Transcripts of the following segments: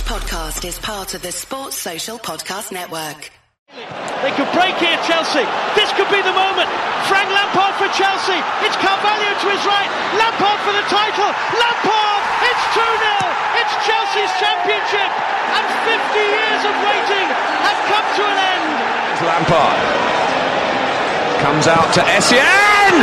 podcast is part of the Sports Social Podcast Network. They could break here, Chelsea. This could be the moment. Frank Lampard for Chelsea. It's Carvalho to his right. Lampard for the title. Lampard! It's 2-0. It's Chelsea's championship. And 50 years of waiting have come to an end. Lampard comes out to Essien.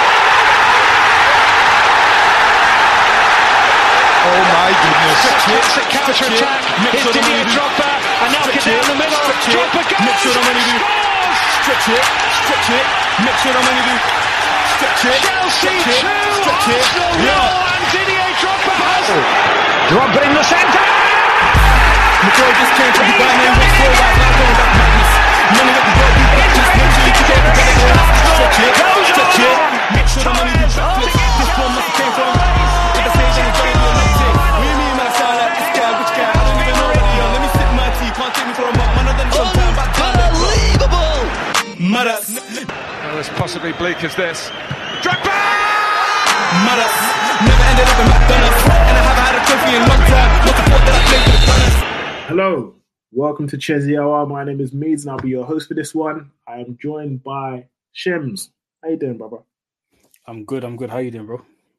Oh my goodness. Classic counter-attack. Here's Didier Drogba. And now get down the middle. Drogba goes. Scores. Stretch it. Make sure I'm only do. Stretch it. Chelsea 2. Arsenal 0. And Didier Drogba has. Drogba in the centre. McCoy just came from the guy named Rick Forward. Now going back madness. None of it can go through practice. Make sure you get it. Stretch it. Make sure I'm only do practice. This one must have came from. If I say then it's going to be amazing. What do you mean, man? I sound like this guy. Which guy? I don't even know what he on. Let me sip my tea. Can't take me for a month. Man, I've done some time. Back time. Unbelievable. Maras. Well, as possibly bleak as this. Drogba. Maras. Never ended up in McDonald's. And I haven't had a trophy in a long time. Not the fault that I played for the Gunners. Hello, welcome to Chesy Hour. My name is Meads and I'll be your host for this one. I am joined by Shems. How you doing, brother? I'm good. How you doing, bro?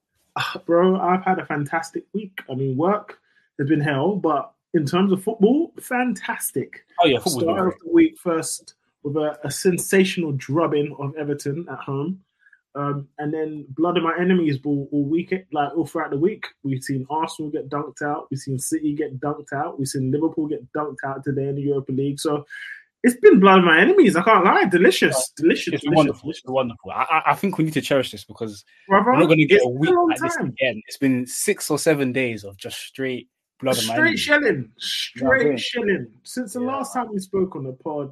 Bro, I've had a fantastic week. I mean, work has been hell, but in terms of football, fantastic. Oh yeah, football. Start of the week first with a sensational drubbing of Everton at home. And then blood of my enemies all week, like all throughout the week. We've seen Arsenal get dunked out. We've seen City get dunked out. We've seen Liverpool get dunked out today in the Europa League. So it's been blood of my enemies. I can't lie. Delicious. It's wonderful. It's wonderful. I think we need to cherish this because brother, we're not going to get a week like time. this again. It's been 6 or 7 days of just straight blood of my enemies. Shelling. Since the last time we spoke on the pod,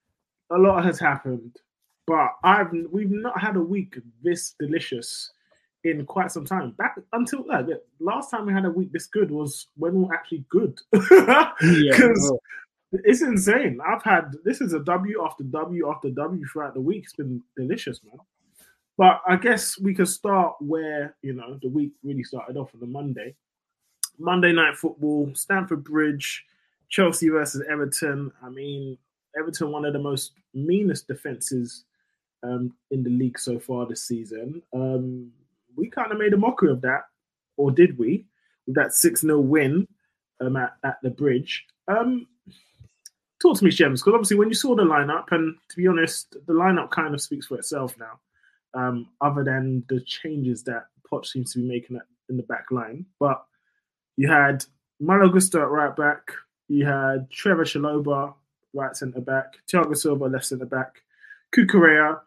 a lot has happened. But we've not had a week this delicious in quite some time. Back until the last time we had a week this good was when we were actually good. Because it's insane. This is a W after W after W throughout the week. It's been delicious, man. But I guess we could start where, the week really started off on the Monday. Monday night football, Stamford Bridge, Chelsea versus Everton. I mean, Everton, one of the most meanest defenses in the league so far this season. We kind of made a mockery of that, or did we? With that 6-0 win at the Bridge. Talk to me, Shems, because obviously when you saw the lineup, and to be honest, the lineup kind of speaks for itself now, other than the changes that Poch seems to be making in the back line. But you had Malo Gusto at right back, you had Trevor Chalobah right centre back, Thiago Silva left centre back, Cucurella,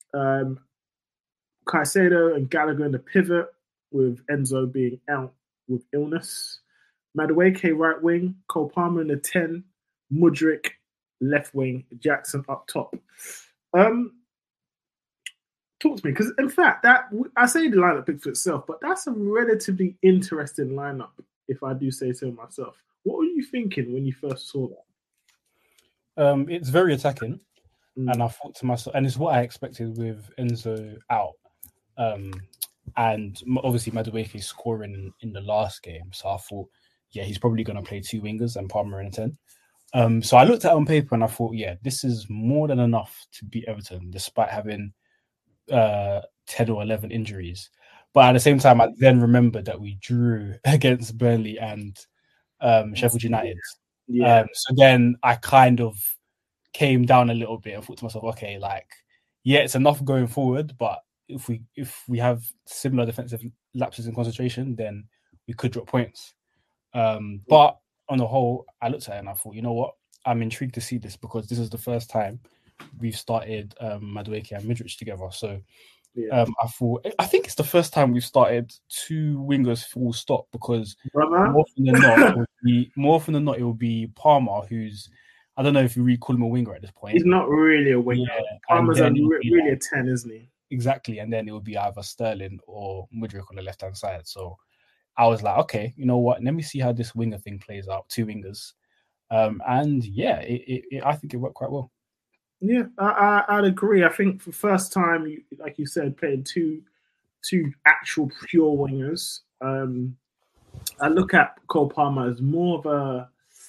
Caicedo and Gallagher in the pivot, with Enzo being out with illness. Madueke right wing, Cole Palmer in the 10, Mudryk left wing, Jackson up top. Talk to me, because in fact, I say the lineup picks for itself, but that's a relatively interesting lineup, if I do say so myself. What were you thinking when you first saw that? It's very attacking. And I thought to myself, and it's what I expected with Enzo out. And obviously Madueke scoring in the last game. So I thought, he's probably going to play 2 wingers and Palmer in a 10. So I looked at it on paper and I thought, this is more than enough to beat Everton, despite having 10 or 11 injuries. But at the same time, I then remembered that we drew against Burnley and Sheffield United. So then I kind of came down a little bit and thought to myself, okay, it's enough going forward, but if we have similar defensive lapses in concentration, then we could drop points. But on the whole, I looked at it and I thought, you know what? I'm intrigued to see this because this is the first time we've started Madueke and Mudryk together. So I think it's the first time we've started 2 wingers full stop because more often than not, it will be Palmer, who's, I don't know if you really call him a winger at this point. He's not really a winger. Palmer's really a 10, isn't he? Exactly. And then it would be either Sterling or Mudryk on the left-hand side. So I was like, okay, you know what? Let me see how this winger thing plays out. 2 wingers. I think it worked quite well. Yeah, I'd agree. I think for the first time, like you said, playing two actual pure wingers. I look at Cole Palmer as more of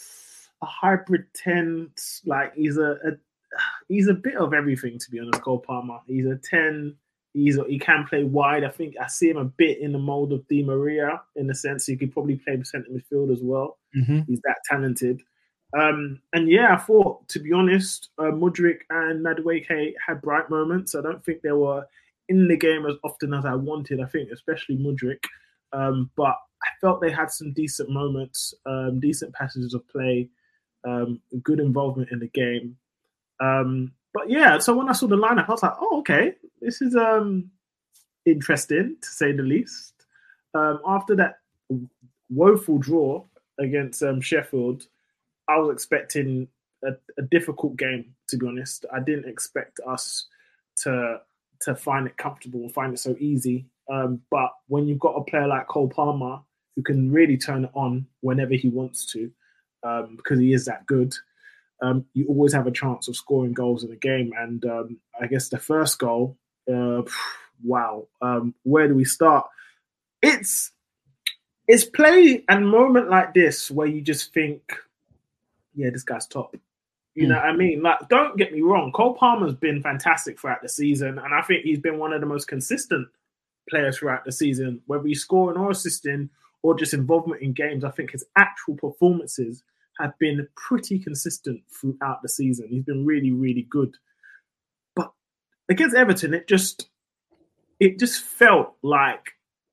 a hybrid 10. Like he's a bit of everything, to be honest. Cole Palmer. He's a 10. He can play wide. I think I see him a bit in the mold of Di Maria in the sense he could probably play centre midfield as well. Mm-hmm. He's that talented. And yeah, I thought, to be honest, Mudryk and Madueke had bright moments. I don't think they were in the game as often as I wanted. I think especially Mudryk. But I felt they had some decent moments, decent passages of play, good involvement in the game. But yeah, so when I saw the lineup, I was like, oh, okay, this is interesting, to say the least. After that woeful draw against Sheffield, I was expecting a difficult game, to be honest. I didn't expect us to find it comfortable and find it so easy. But when you've got a player like Cole Palmer who can really turn it on whenever he wants to, because he is that good, you always have a chance of scoring goals in a game. And I guess the first goal, wow. Where do we start? It's play and moment like this where you just think, yeah, this guy's top. You know what I mean? Like, don't get me wrong. Cole Palmer's been fantastic throughout the season, and I think he's been one of the most consistent players throughout the season, whether he's scoring or assisting or just involvement in games. I think his actual performances have been pretty consistent throughout the season. He's been really, really good. But against Everton, it just felt like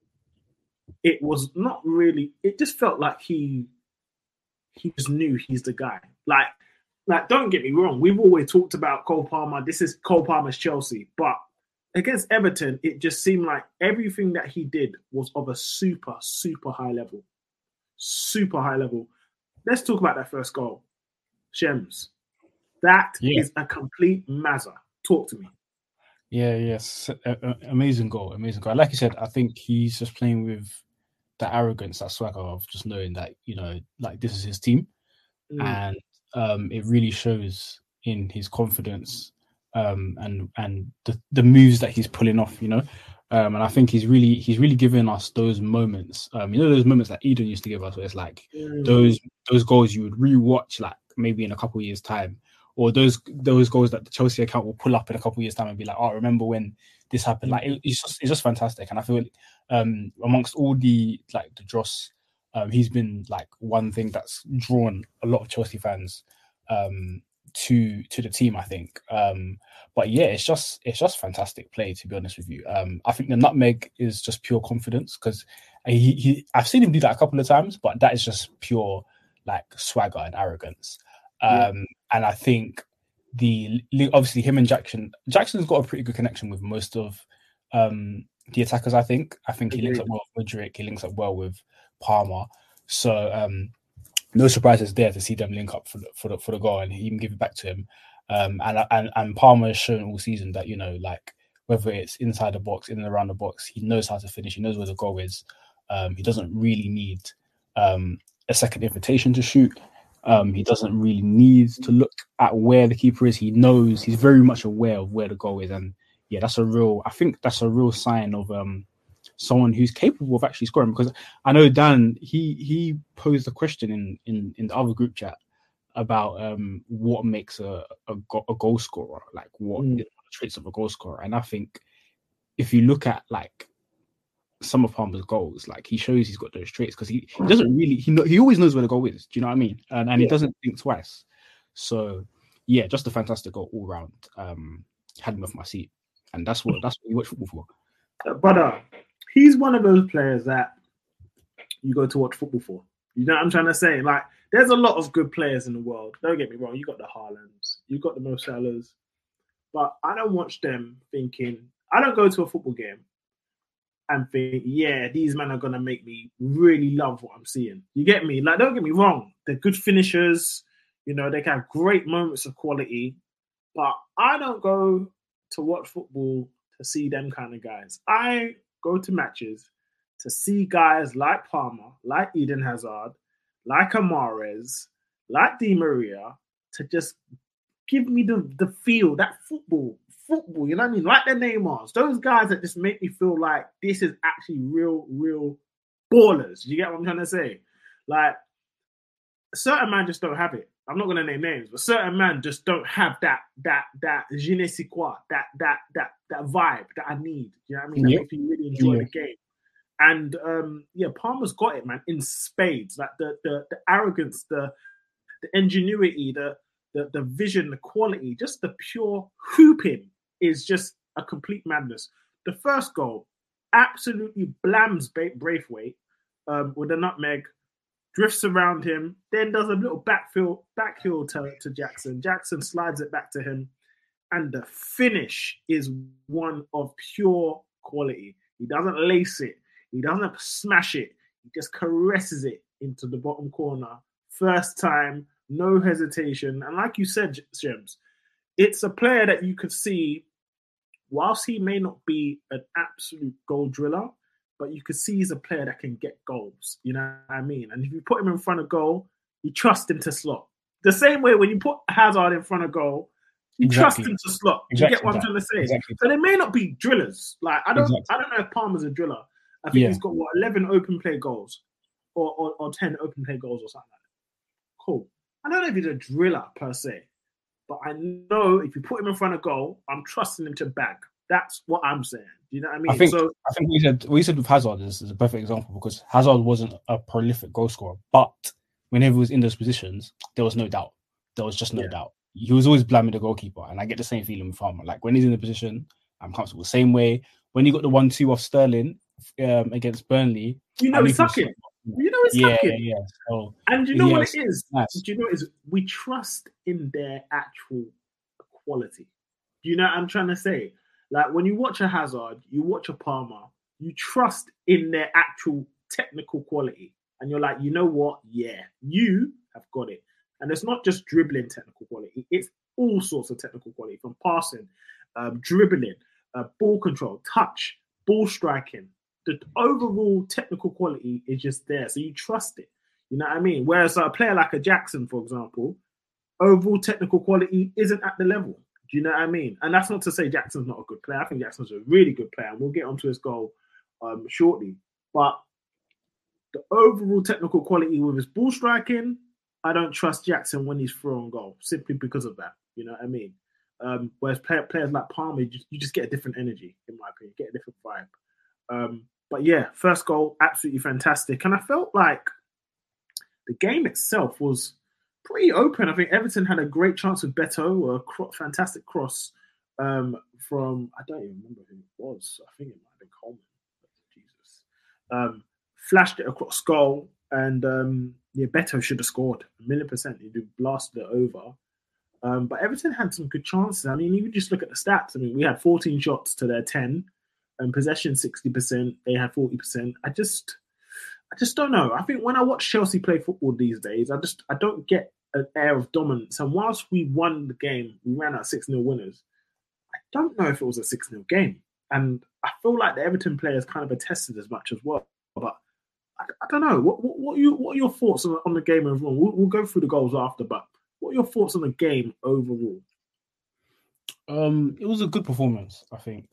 it was not really. It just felt like he just knew he's the guy. Like, don't get me wrong. We've always talked about Cole Palmer. This is Cole Palmer's Chelsea. But against Everton, it just seemed like everything that he did was of a super, super high level. Super high level. Let's talk about that first goal. Shems. That is a complete mazza. Talk to me. Yeah, yes. Amazing goal. Like you said, I think he's just playing with that arrogance, that swagger of just knowing that, you know, like this is his team. And it really shows in his confidence and the moves that he's pulling off, you know. And I think he's really giving us those moments. You know, those moments that Eden used to give us, where it's like those goals you would rewatch like maybe in a couple of years' time, or those goals that the Chelsea account will pull up in a couple of years' time and be like, oh, remember when this happened? Like it's just fantastic. And I feel amongst all the dross, he's been like one thing that's drawn a lot of Chelsea fans to the team, I think. But yeah, it's just fantastic play, to be honest with you. I think the nutmeg is just pure confidence, because I've seen him do that a couple of times, but that is just pure like swagger and arrogance. And I think obviously him and Jackson's got a pretty good connection with most of the attackers. I think he links up well with Mudryk, he links up well with Palmer. So no surprises there to see them link up for the goal and even give it back to him. And Palmer has shown all season that, you know, like whether it's inside the box, in and around the box, he knows how to finish. He knows where the goal is. He doesn't really need a second invitation to shoot. He doesn't really need to look at where the keeper is. He knows, he's very much aware of where the goal is. And yeah, I think that's a real sign of someone who's capable of actually scoring. Because I know Dan, he posed a question in the other group chat about what makes a goal scorer, like what are the traits of a goal scorer. And I think if you look at like some of Palmer's goals, like he shows he's got those traits, because he doesn't really, he always knows where the goal is. Do you know what I mean? And he doesn't think twice. So yeah, just a fantastic goal all round. Had me off my seat, and that's what you watch football for. But he's one of those players that you go to watch football for. You know what I'm trying to say? Like, there's a lot of good players in the world. Don't get me wrong. You got the Haalands, you got the Mo Salahs, but I don't watch them thinking. I don't go to a football game and think, yeah, these men are going to make me really love what I'm seeing. You get me? Like, don't get me wrong. They're good finishers. You know, they can have great moments of quality. But I don't go to watch football to see them kind of guys. I go to matches to see guys like Palmer, like Eden Hazard, like Amares, like Di Maria, to just give me the feel, that football, you know what I mean? Like the Neymars, those guys that just make me feel like this is actually real ballers. You get what I'm trying to say? Like, certain man just don't have it. I'm not gonna name names, but certain men just don't have that je ne sais quoi, that vibe that I need. You know what I mean? That makes me really enjoy the game. And Palmer's got it, man, in spades. Like the arrogance, the ingenuity, the vision, the quality, just the pure hooping is just a complete madness. The first goal absolutely blams Braithwaite with a nutmeg, drifts around him, then does a little backheel to Jackson. Jackson slides it back to him, and the finish is one of pure quality. He doesn't lace it. He doesn't smash it. He just caresses it into the bottom corner. First time, no hesitation. And like you said, James, it's a player that you could see, whilst he may not be an absolute goal driller, but you could see he's a player that can get goals. You know what I mean? And if you put him in front of goal, you trust him to slot. The same way when you put Hazard in front of goal, you trust him to slot. You get what I'm trying to say? Exactly. So they may not be drillers. Like I don't know if Palmer's a driller. I think he's got 11 open play goals or 10 open play goals or something like that. Cool. I don't know if he's a driller per se, but I know if you put him in front of goal, I'm trusting him to bag. That's what I'm saying. Do you know what I mean? I think what you said with Hazard is a perfect example, because Hazard wasn't a prolific goal scorer, but whenever he was in those positions, there was no doubt. There was just no doubt. He was always blaming the goalkeeper, and I get the same feeling with Palmer. Like when he's in the position, I'm comfortable. Same way when he got the 1-2 off Sterling against Burnley, he's sucking. Yeah. So, and you know what it is? Nice. Do you know what it is? We trust in their actual quality. Do you know what I'm trying to say? Like when you watch a Hazard, you watch a Palmer, you trust in their actual technical quality, and you're like, you know what? Yeah, you have got it. And it's not just dribbling technical quality; it's all sorts of technical quality, from passing, dribbling, ball control, touch, ball striking. The overall technical quality is just there, so you trust it. You know what I mean? Whereas a player like a Jackson, for example, overall technical quality isn't at the level. Do you know what I mean? And that's not to say Jackson's not a good player. I think Jackson's a really good player, and we'll get onto his goal shortly. But the overall technical quality with his ball striking, I don't trust Jackson when he's through on goal, simply because of that. You know what I mean? Whereas players like Palmer, you just get a different energy, in my opinion, get a different vibe. But yeah, first goal, absolutely fantastic. And I felt like the game itself was pretty open. I think Everton had a great chance with Beto, a fantastic cross from, I don't even remember who it was. I think it might have been Coleman. Jesus. Flashed it across goal, and Beto should have scored 1,000,000%. He'd have blasted it over. But Everton had some good chances. I mean, you just look at the stats. I mean, we had 14 shots to their 10. And possession 60%, they had 40%. I just don't know. I think when I watch Chelsea play football these days, I don't get an air of dominance. And whilst we won the game, we ran out 6-0 winners. I don't know if it was a 6-0 game. And I feel like the Everton players kind of attested as much as well. But I don't know. What are your thoughts on the game overall? We'll go through the goals after, but what are your thoughts on the game overall? It was a good performance, I think.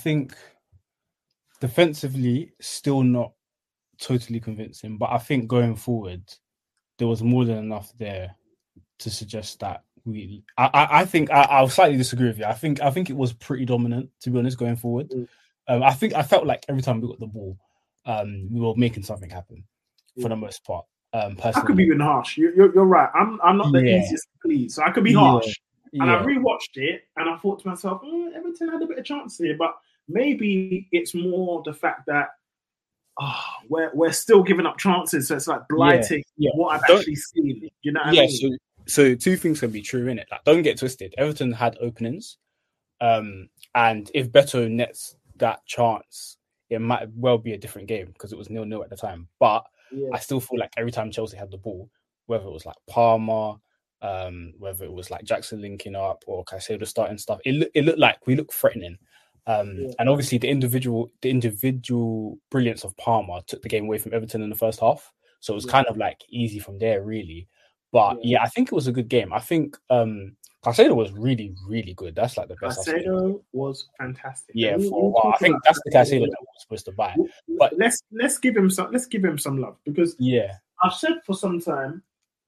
Defensively, still not totally convincing, but I think going forward, there was more than enough there to suggest that I think I'll slightly disagree with you. I think it was pretty dominant, to be honest, going forward. I felt like every time we got the ball, we were making something happen for the most part. Personally, I could be even harsh. You're right. I'm not the easiest to please, so I could be harsh. And I rewatched it, and I thought to myself, Everton had a bit of chance here, but maybe it's more the fact that we're still giving up chances, so it's like blighting what I've actually seen. You know what I mean? So two things can be true in it. Like, don't get twisted. Everton had openings, and if Beto nets that chance, it might well be a different game because it was 0-0 at the time. But I still feel like every time Chelsea had the ball, whether it was like Palmer, whether it was like Jackson linking up or Caicedo starting stuff, it looked like we looked threatening. And obviously the individual brilliance of Palmer took the game away from Everton in the first half. So it was kind of like easy from there, really. But I think it was a good game. I think Caicedo was really, really good. That's like the best. Caicedo was fantastic. Yeah, for a while. I think that's the Caicedo that we're supposed to buy. But let's give him some love, because I've said for some time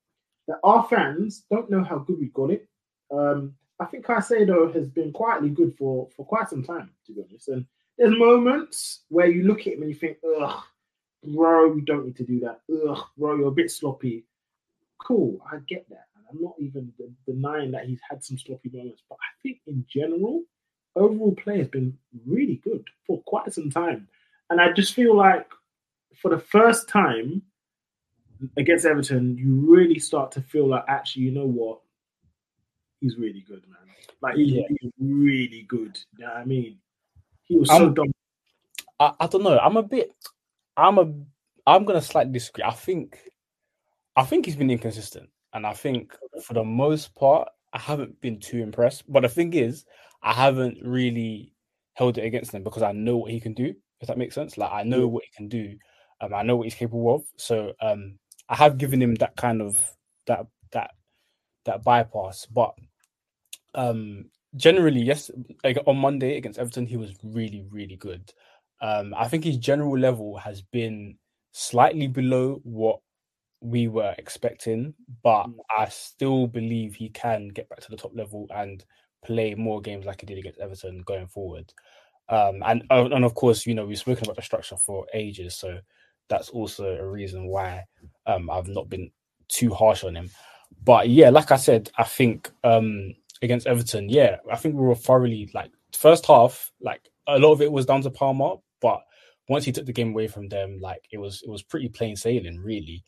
that our fans don't know how good we got it. I think Caicedo has been quietly good for quite some time, to be honest. And there's moments where you look at him and you think, ugh, bro, you don't need to do that. Ugh, bro, you're a bit sloppy. Cool, I get that. And I'm not even denying that he's had some sloppy moments. But I think in general, overall play has been really good for quite some time. And I just feel like for the first time against Everton, you really start to feel like, actually, you know what? He's really good, man. Like, he's really good. You know what I mean? He was so dumb. I don't know. I'm gonna slightly disagree. I think he's been inconsistent, and I think for the most part, I haven't been too impressed. But the thing is, I haven't really held it against him because I know what he can do. If that makes sense, like I know what he can do. I know what he's capable of. So I have given him that kind of that bypass. But generally, yes, like on Monday against Everton, he was really, really good. I think his general level has been slightly below what we were expecting, but I still believe he can get back to the top level and play more games like he did against Everton going forward. And of course, you know, we've spoken about the structure for ages, so that's also a reason why I've not been too harsh on him. But yeah, like I said, I think against Everton, I think we were thoroughly, like, first half, like a lot of it was down to Palmer, but once he took the game away from them, like it was pretty plain sailing, really.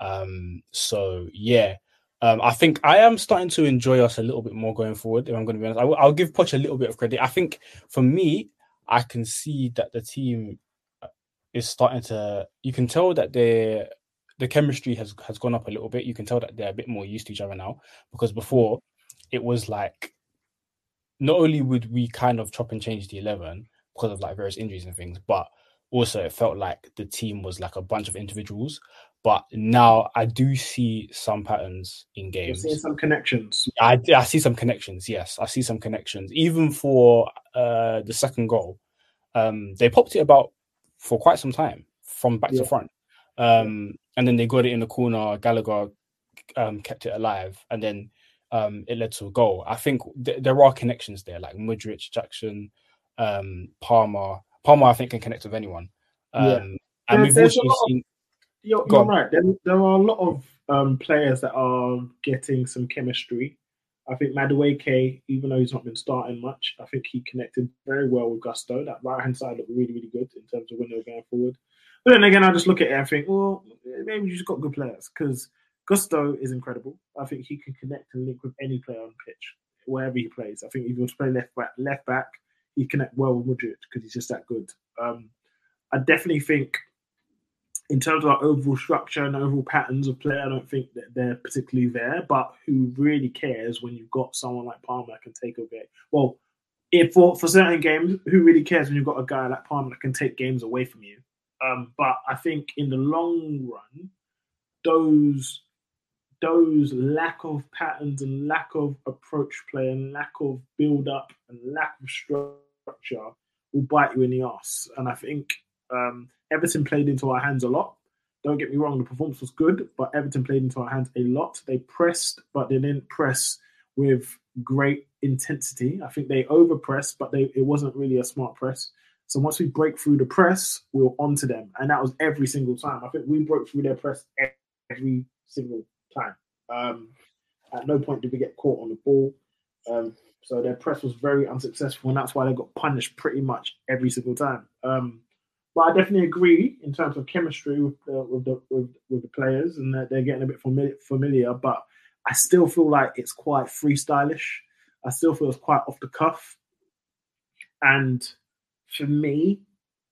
So yeah. I think I am starting to enjoy us a little bit more going forward, if I'm going to be honest. I'll give Poch a little bit of credit. I think for me, I can see that the team is starting to... You can tell that the chemistry has gone up a little bit. You can tell that they're a bit more used to each other now, because before it was like, not only would we kind of chop and change the 11 because of like various injuries and things, but also it felt like the team was like a bunch of individuals. But now I do see some patterns in games. You're seeing some connections. I see some connections. Yes, I see some connections. Even for the second goal, they popped it about for quite some time from back to front. And then they got it in the corner. Gallagher kept it alive, and then it led to a goal. I think there are connections there, like Mudryk, Jackson, Palmer. Palmer, I think, can connect with anyone. And we've also seen... You're right. There are a lot of players that are getting some chemistry. I think Madueke, even though he's not been starting much, I think he connected very well with Gusto. That right-hand side looked really, really good in terms of when they were going forward. But then again, I just look at it and think, well, maybe you just got good players, because Gusto is incredible. I think he can connect and link with any player on the pitch, wherever he plays. I think if he was playing left back, he'd connect well with Mudryk because he's just that good. I definitely think, in terms of our overall structure and overall patterns of play, I don't think that they're particularly there. But who really cares when you've got someone like Palmer that can take a game? Well, for certain games, who really cares when you've got a guy like Palmer that can take games away from you? But I think in the long run, those lack of patterns and lack of approach play and lack of build-up and lack of structure will bite you in the arse. And I think... Everton played into our hands a lot. Don't get me wrong, the performance was good, but Everton played into our hands a lot. They pressed, but they didn't press with great intensity. I think they overpressed, but it wasn't really a smart press. So once we break through the press, we were onto them. And that was every single time. I think we broke through their press every single time. At no point did we get caught on the ball. So their press was very unsuccessful, and that's why they got punished pretty much every single time. But I definitely agree in terms of chemistry with the players, and that they're getting a bit familiar. But I still feel like it's quite freestylish. I still feel it's quite off the cuff. And for me,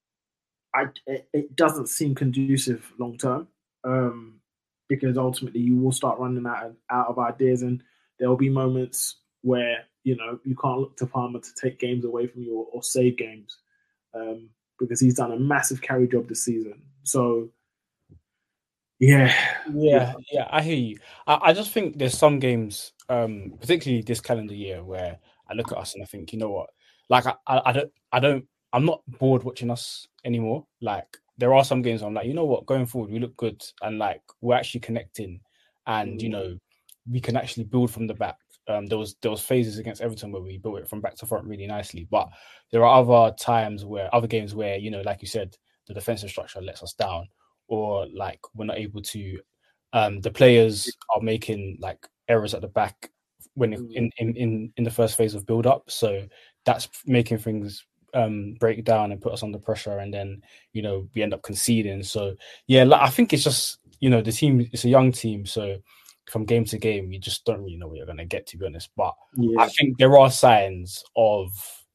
it doesn't seem conducive long term, because ultimately you will start running out of ideas, and there will be moments where you can't look to Palmer to take games away from you or save games. Because he's done a massive carry job this season. So, yeah, I hear you. I just think there's some games, particularly this calendar year, where I look at us and I think, you know what? Like, I'm not bored watching us anymore. Like, there are some games I'm like, you know what? Going forward, we look good, and like we're actually connecting, and we can actually build from the back. There was phases against Everton where we built it from back to front really nicely, but there are other games where, you know, like you said, the defensive structure lets us down, or like we're not able to. The players are making like errors at the back when in the first phase of build up, so that's making things break down and put us under pressure, and then, you know, we end up conceding. So yeah, like, I think it's just, you know, the team, it's a young team, so from game to game, you just don't really know what you're going to get, to be honest. But I think there are signs of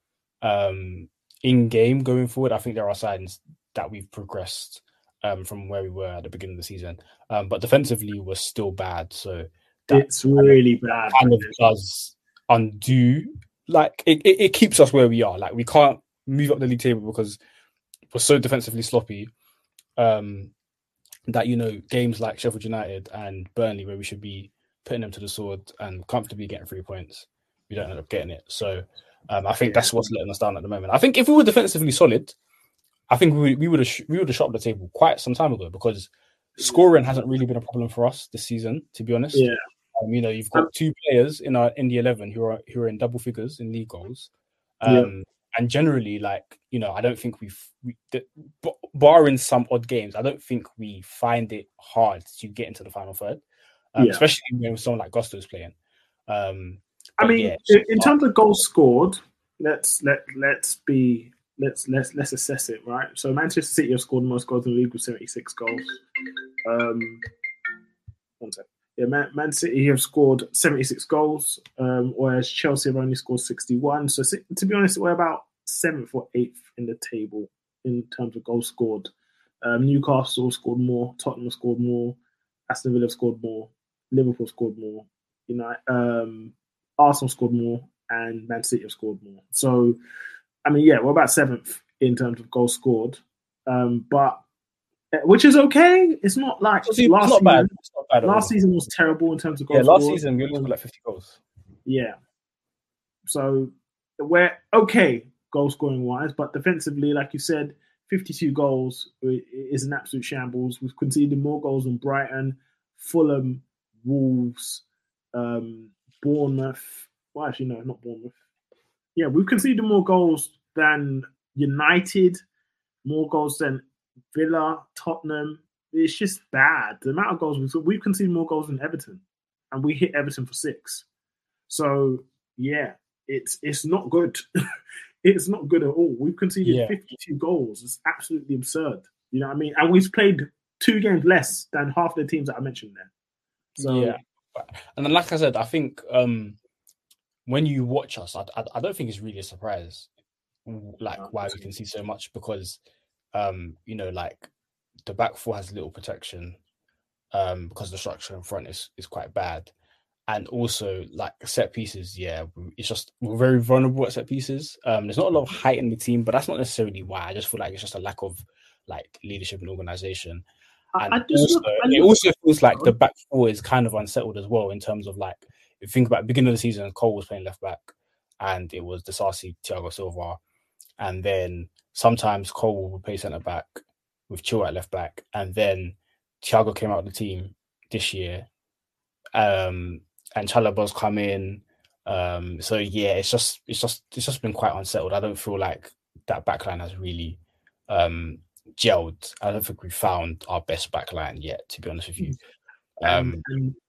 in-game going forward. I think there are signs that we've progressed from where we were at the beginning of the season. But defensively, we're still bad. So it's really bad. Kind of does undo, like, it keeps us where we are. Like, we can't move up the league table because we're so defensively sloppy. That, you know, games like Sheffield United and Burnley, where we should be putting them to the sword and comfortably getting 3 points, we don't end up getting it. So I think that's what's letting us down at the moment. I think if we were defensively solid, I think we would have shot up the table quite some time ago, because scoring hasn't really been a problem for us this season, to be honest. Yeah. You know, you've got 2 players in the 11 who are in double figures in league goals. And generally, like, you know, I don't think barring some odd games, I don't think we find it hard to get into the final third, especially when someone like Gusto's playing. I mean, in terms of goals scored, let's assess it, right? So Manchester City have scored the most goals in the league with 76 goals. One sec. Yeah, Man City have scored 76 goals, whereas Chelsea have only scored 61. So, to be honest, we're about 7th or 8th in the table in terms of goals scored. Newcastle scored more, Tottenham scored more, Aston Villa scored more, Liverpool scored more, Arsenal scored more, and Man City have scored more. So, I mean, yeah, we're about 7th in terms of goals scored, but which is okay. It's not like last bad. Last season was terrible in terms of goals. Yeah, last season we only scored like 50 goals. Yeah. So we're okay goal scoring wise, but defensively, like you said, 52 goals is an absolute shambles. We've conceded more goals than Brighton, Fulham, Wolves, Bournemouth. Well, actually, no, not Bournemouth. Yeah, we've conceded more goals than United, more goals than Villa, Tottenham. It's just bad. The amount of goals we've conceded more goals than Everton, and we hit Everton for 6. So yeah, it's not good. It's not good at all. We've conceded 52 goals. It's absolutely absurd. You know what I mean? And we've played 2 games less than half the teams that I mentioned there. So yeah, and then, like I said, I think when you watch us, I don't think it's really a surprise, like why we concede so much, because you know, like, the back four has little protection because the structure in front is quite bad. And also, like, set pieces, it's just we're very vulnerable at set pieces. There's not a lot of height in the team, but that's not necessarily why. I just feel like it's just a lack of, like, leadership and organization. And it also feels like the back four is kind of unsettled as well, in terms of, like, if you think about the beginning of the season, Cole was playing left back, and it was Disasi, Thiago Silva, and then sometimes Cole would play centre back with Chilwell at left back, and then Thiago came out of the team this year, and Chalobah's come in. So yeah, it's just been quite unsettled. I don't feel like that backline has really gelled. I don't think we found our best backline yet, to be honest with you. And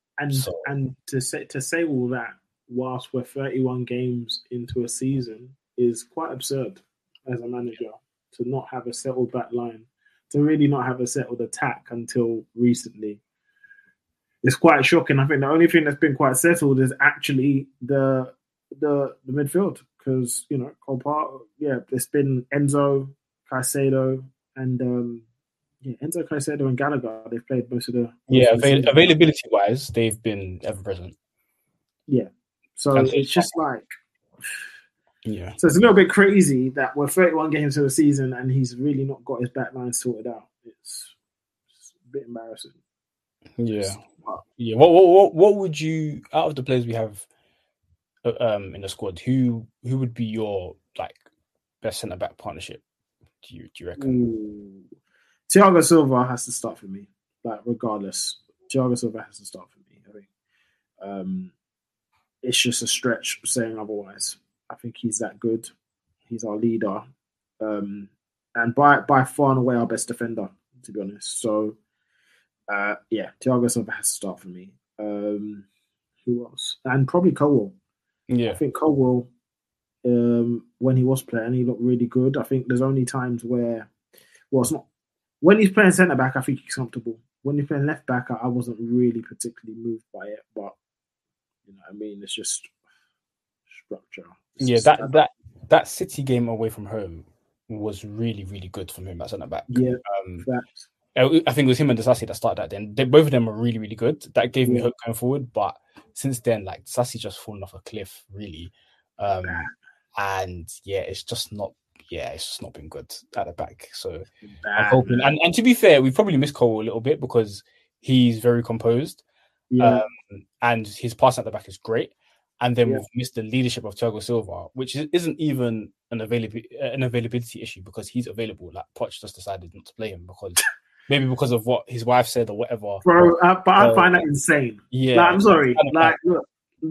to say all that whilst we're 31 games into a season is quite absurd as a manager, to not have a settled backline, to really not have a settled attack until recently. It's quite shocking. I think the only thing that's been quite settled is actually the midfield, because, you know, Cole Park, it's been Enzo, Caicedo, and Enzo, Caicedo, and Gallagher. They've played most of the availability wise, they've been ever present. Yeah, so it's just like So it's a little bit crazy that we're 31 games into the season and he's really not got his back line sorted out. It's a bit embarrassing. Yeah. What would you, out of the players we have in the squad, who would be your, like, best centre back partnership? Do you reckon? Thiago Silva has to start for me, like, regardless. Thiago Silva has to start for me, I It's just a stretch saying otherwise. I think he's that good. He's our leader. And by far and away our best defender, to be honest. So, Thiago Silva has to start for me. Who else? And probably Colwill. Yeah. I think Colwill, when he was playing, he looked really good. I think there's only times where, it's not. When he's playing centre-back, I think he's comfortable. When he's playing left-back, I wasn't really particularly moved by it. But, you know what I mean? It's just structure. That City game away from home was really, really good from him at centre-back. Yeah, facts. I think it was him and Disasi that started that then. Both of them were really, really good. That gave me hope going forward. But since then, like, Disasi just fallen off a cliff, really. And it's just not been good at the back. So I'm hoping. And to be fair, we probably missed Cole a little bit because he's very composed. Yeah. And his pass at the back is great. And then we've missed the leadership of Thiago Silva, which isn't even an availability issue because he's available. Like, Poch just decided not to play him because of what his wife said or whatever. Bro, but I find that insane. Yeah, like, I'm sorry. Like, look,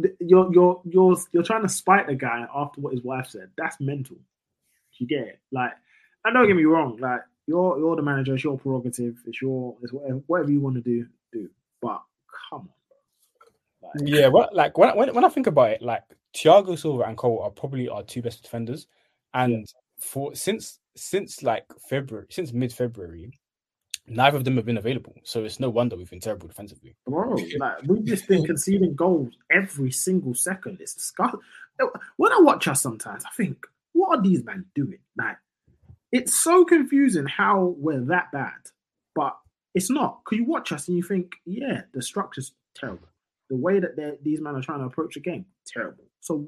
you're trying to spite the guy after what his wife said. That's mental. You get it? Like, and don't get me wrong. Like, you're the manager. It's your prerogative. It's whatever you want to do. But come on. Like, when I think about it, like, Thiago Silva and Cole are probably our two best defenders, and since mid-February, neither of them have been available. So it's no wonder we've been terrible defensively. Bro, like, we've just been conceding goals every single second. It's disgusting. When I watch us sometimes, I think, what are these men doing? Like, it's so confusing how we're that bad, but it's not. Because you watch us and you think, the structure's terrible. The way that these men are trying to approach the game, terrible. So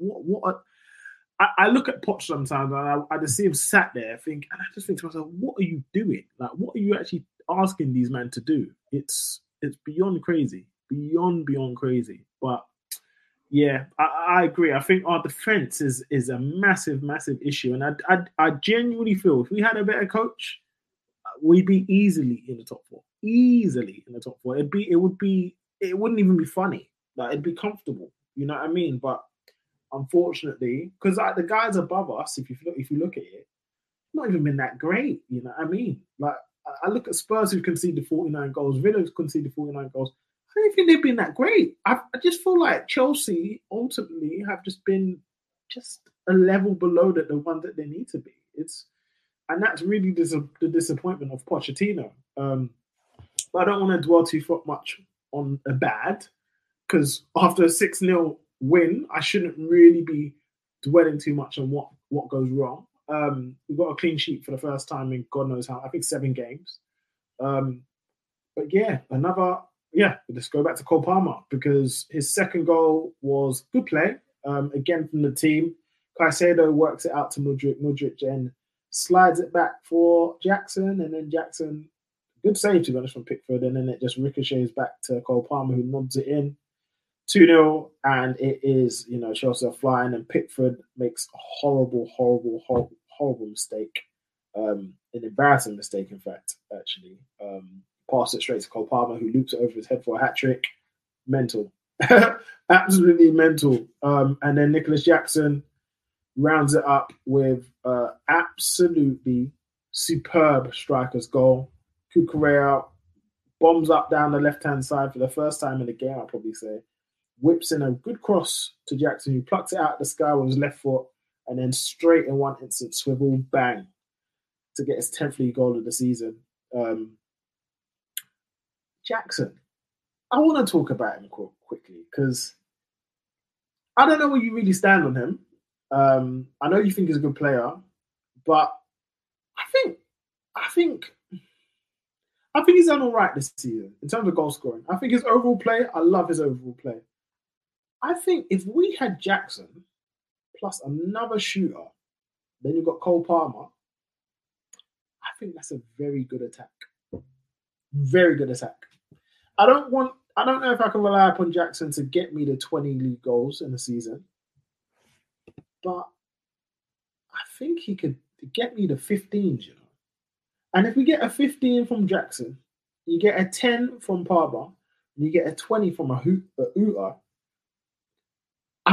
I look at Poch sometimes and I just see him sat there, and I just think to myself, what are you doing? Like, what are you actually asking these men to do? It's beyond crazy, beyond crazy. But I agree. I think our defense is a massive, massive issue, and I genuinely feel if we had a better coach, we'd be easily in the top four. Easily in the top four. It wouldn't even be funny. Like, it'd be comfortable. You know what I mean? But unfortunately, because the guys above us, if you look at it, not even been that great. You know what I mean? Like, I look at Spurs who conceded 49 goals, Villa who's conceded 49 goals. I don't think they've been that great. I just feel like Chelsea ultimately have just been just a level below the one that they need to be. And that's really the disappointment of Pochettino. But I don't want to dwell too much on a bad, because after a 6-0 win, I shouldn't really be dwelling too much on what goes wrong. We've got a clean sheet for the first time in God knows how. I think 7 games. But let's go back to Cole Palmer, because his second goal was good play. Again from the team. Caicedo works it out to Mudryk. Mudryk then slides it back for Jackson, and then Jackson, good save to be honest from Pickford, and then it just ricochets back to Cole Palmer, who nods it in. 2-0, and it is, Chelsea are flying, and Pickford makes a horrible mistake. An embarrassing mistake, in fact, actually. Pass it straight to Cole Palmer, who loops it over his head for a hat-trick. Mental. Absolutely mental. And then Nicholas Jackson rounds it up with absolutely superb striker's goal. Cucurella bombs up down the left-hand side for the first time in the game, I'll probably say. Whips in a good cross to Jackson, who plucks it out of the sky with his left foot, and then straight in one instant swivel, bang, to get his 10th league goal of the season. Jackson, I want to talk about him quickly, because I don't know where you really stand on him. I know you think he's a good player, but I think he's done all right this season in terms of goal scoring. I think his overall play, I love his overall play. I think if we had Jackson plus another shooter, then you've got Cole Palmer, I think that's a very good attack. Very good attack. I don't know if I can rely upon Jackson to get me the 20 league goals in the season, but I think he could get me the 15s, And if we get a 15 from Jackson, you get a 10 from Palmer, and you get a 20 from a Uta,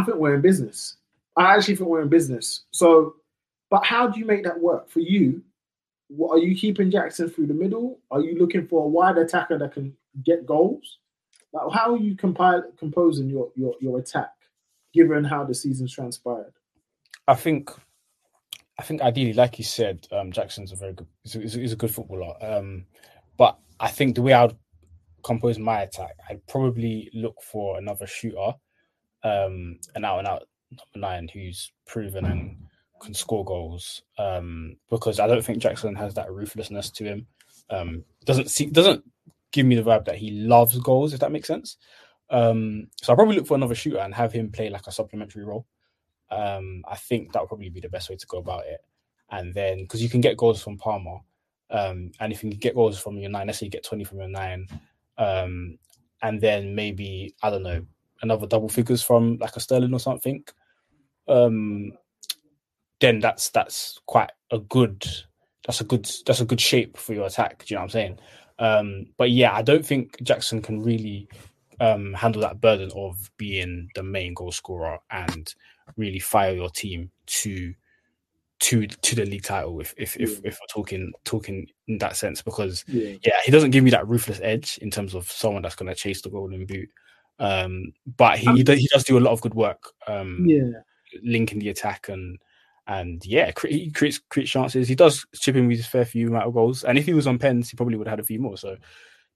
I think we're in business. I actually think we're in business. So, but how do you make that work for you? Are you keeping Jackson through the middle? Are you looking for a wide attacker that can get goals? Like, how are you composing your attack, given how the season's transpired? I think ideally, like you said, Jackson's a very good. He's a good footballer. But I think the way I'd compose my attack, I'd probably look for another shooter, an out-and-out number 9 who's proven and can score goals. Because I don't think Jackson has that ruthlessness to him. Doesn't give me the vibe that he loves goals, if that makes sense. So I'll probably look for another shooter and have him play like a supplementary role. I think that would probably be the best way to go about it. And then, because you can get goals from Palmer, and if you can get goals from your 9, let's say you get 20 from your 9, and then maybe, I don't know, another double figures from like a Sterling or something, then that's quite a good shape for your attack. Do you know what I'm saying? But yeah, I don't think Jackson can really handle that burden of being the main goal scorer and really fire your team to the league title if we're talking in that sense, because he doesn't give me that ruthless edge in terms of someone that's going to chase the golden boot, but he does do a lot of good work linking the attack and he creates chances. He does chip in with his fair few amount of goals, and if he was on pens he probably would have had a few more. So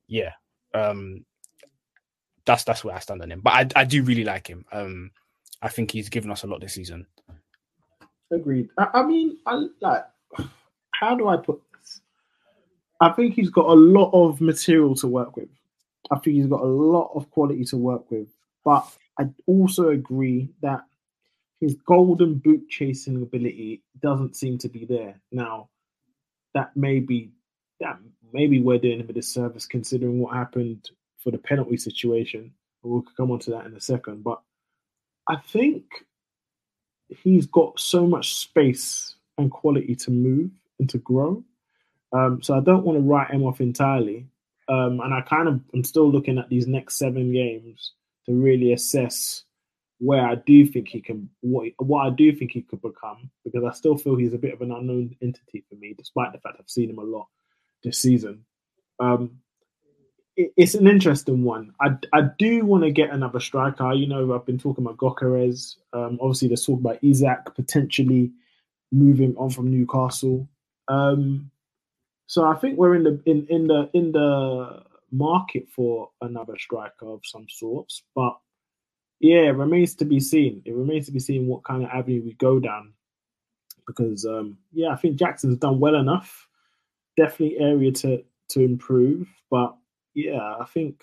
that's where I stand on him, but I do really like him. I think he's given us a lot this season. Agreed. I mean, how do I put this? I think he's got a lot of material to work with. I think he's got a lot of quality to work with. But I also agree that his golden boot chasing ability doesn't seem to be there. Now, that maybe we're doing him a disservice considering what happened for the penalty situation. We'll come on to that in a second. But I think he's got so much space and quality to move and to grow. So I don't want to write him off entirely. And I'm still looking at these next 7 games to really assess where I do think he can, what I do think he could become, because I still feel he's a bit of an unknown entity for me, despite the fact I've seen him a lot this season. It's an interesting one. I do want to get another striker. You know, I've been talking about Gyökeres. Obviously, there's talk about Isak potentially moving on from Newcastle. So I think we're in the market for another striker of some sorts. But yeah, it remains to be seen. It remains to be seen what kind of avenue we go down. Because I think Jackson's done well enough. Definitely area to improve, but. I think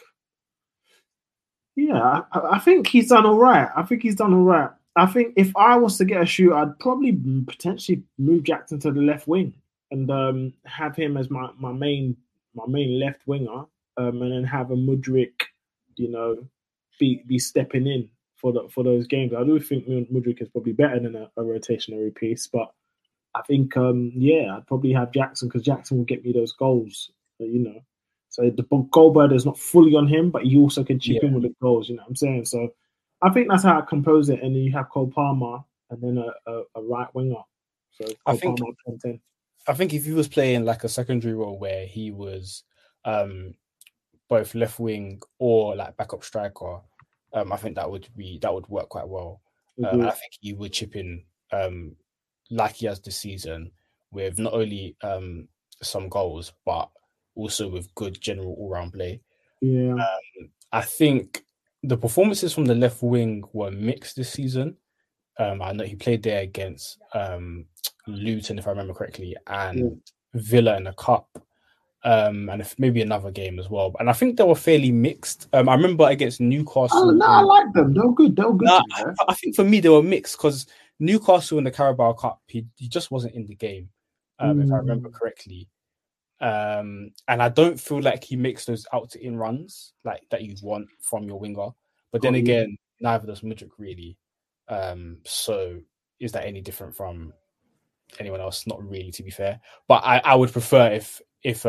he's done all right. I think if I was to get a shoot, I'd probably potentially move Jackson to the left wing and have him as my main left winger, and then have a Mudryk, be stepping in for those games. I do think Mudryk is probably better than a rotationary piece, but I think I'd probably have Jackson because Jackson will get me those goals, So the goal burden is not fully on him, but he also can chip in with the goals, you know what I'm saying? So I think that's how I compose it. And then you have Cole Palmer and then a right winger. So I think if he was playing like a secondary role where he was both left wing or like backup striker, I think that would work quite well. I think he would chip in like he has this season with not only some goals, but also with good general all-round play. Yeah. I think the performances from the left wing were mixed this season. I know he played there against Luton, if I remember correctly, and Villa in the Cup, and maybe another game as well. And I think they were fairly mixed. I remember against Newcastle. Oh, no, I like them. They were good. I think for me, they were mixed because Newcastle in the Carabao Cup, he just wasn't in the game, if I remember correctly. And I don't feel like he makes those out to in runs like that you'd want from your winger. But then again, neither does Mudryk really. So is that any different from anyone else? Not really, to be fair. But I would prefer if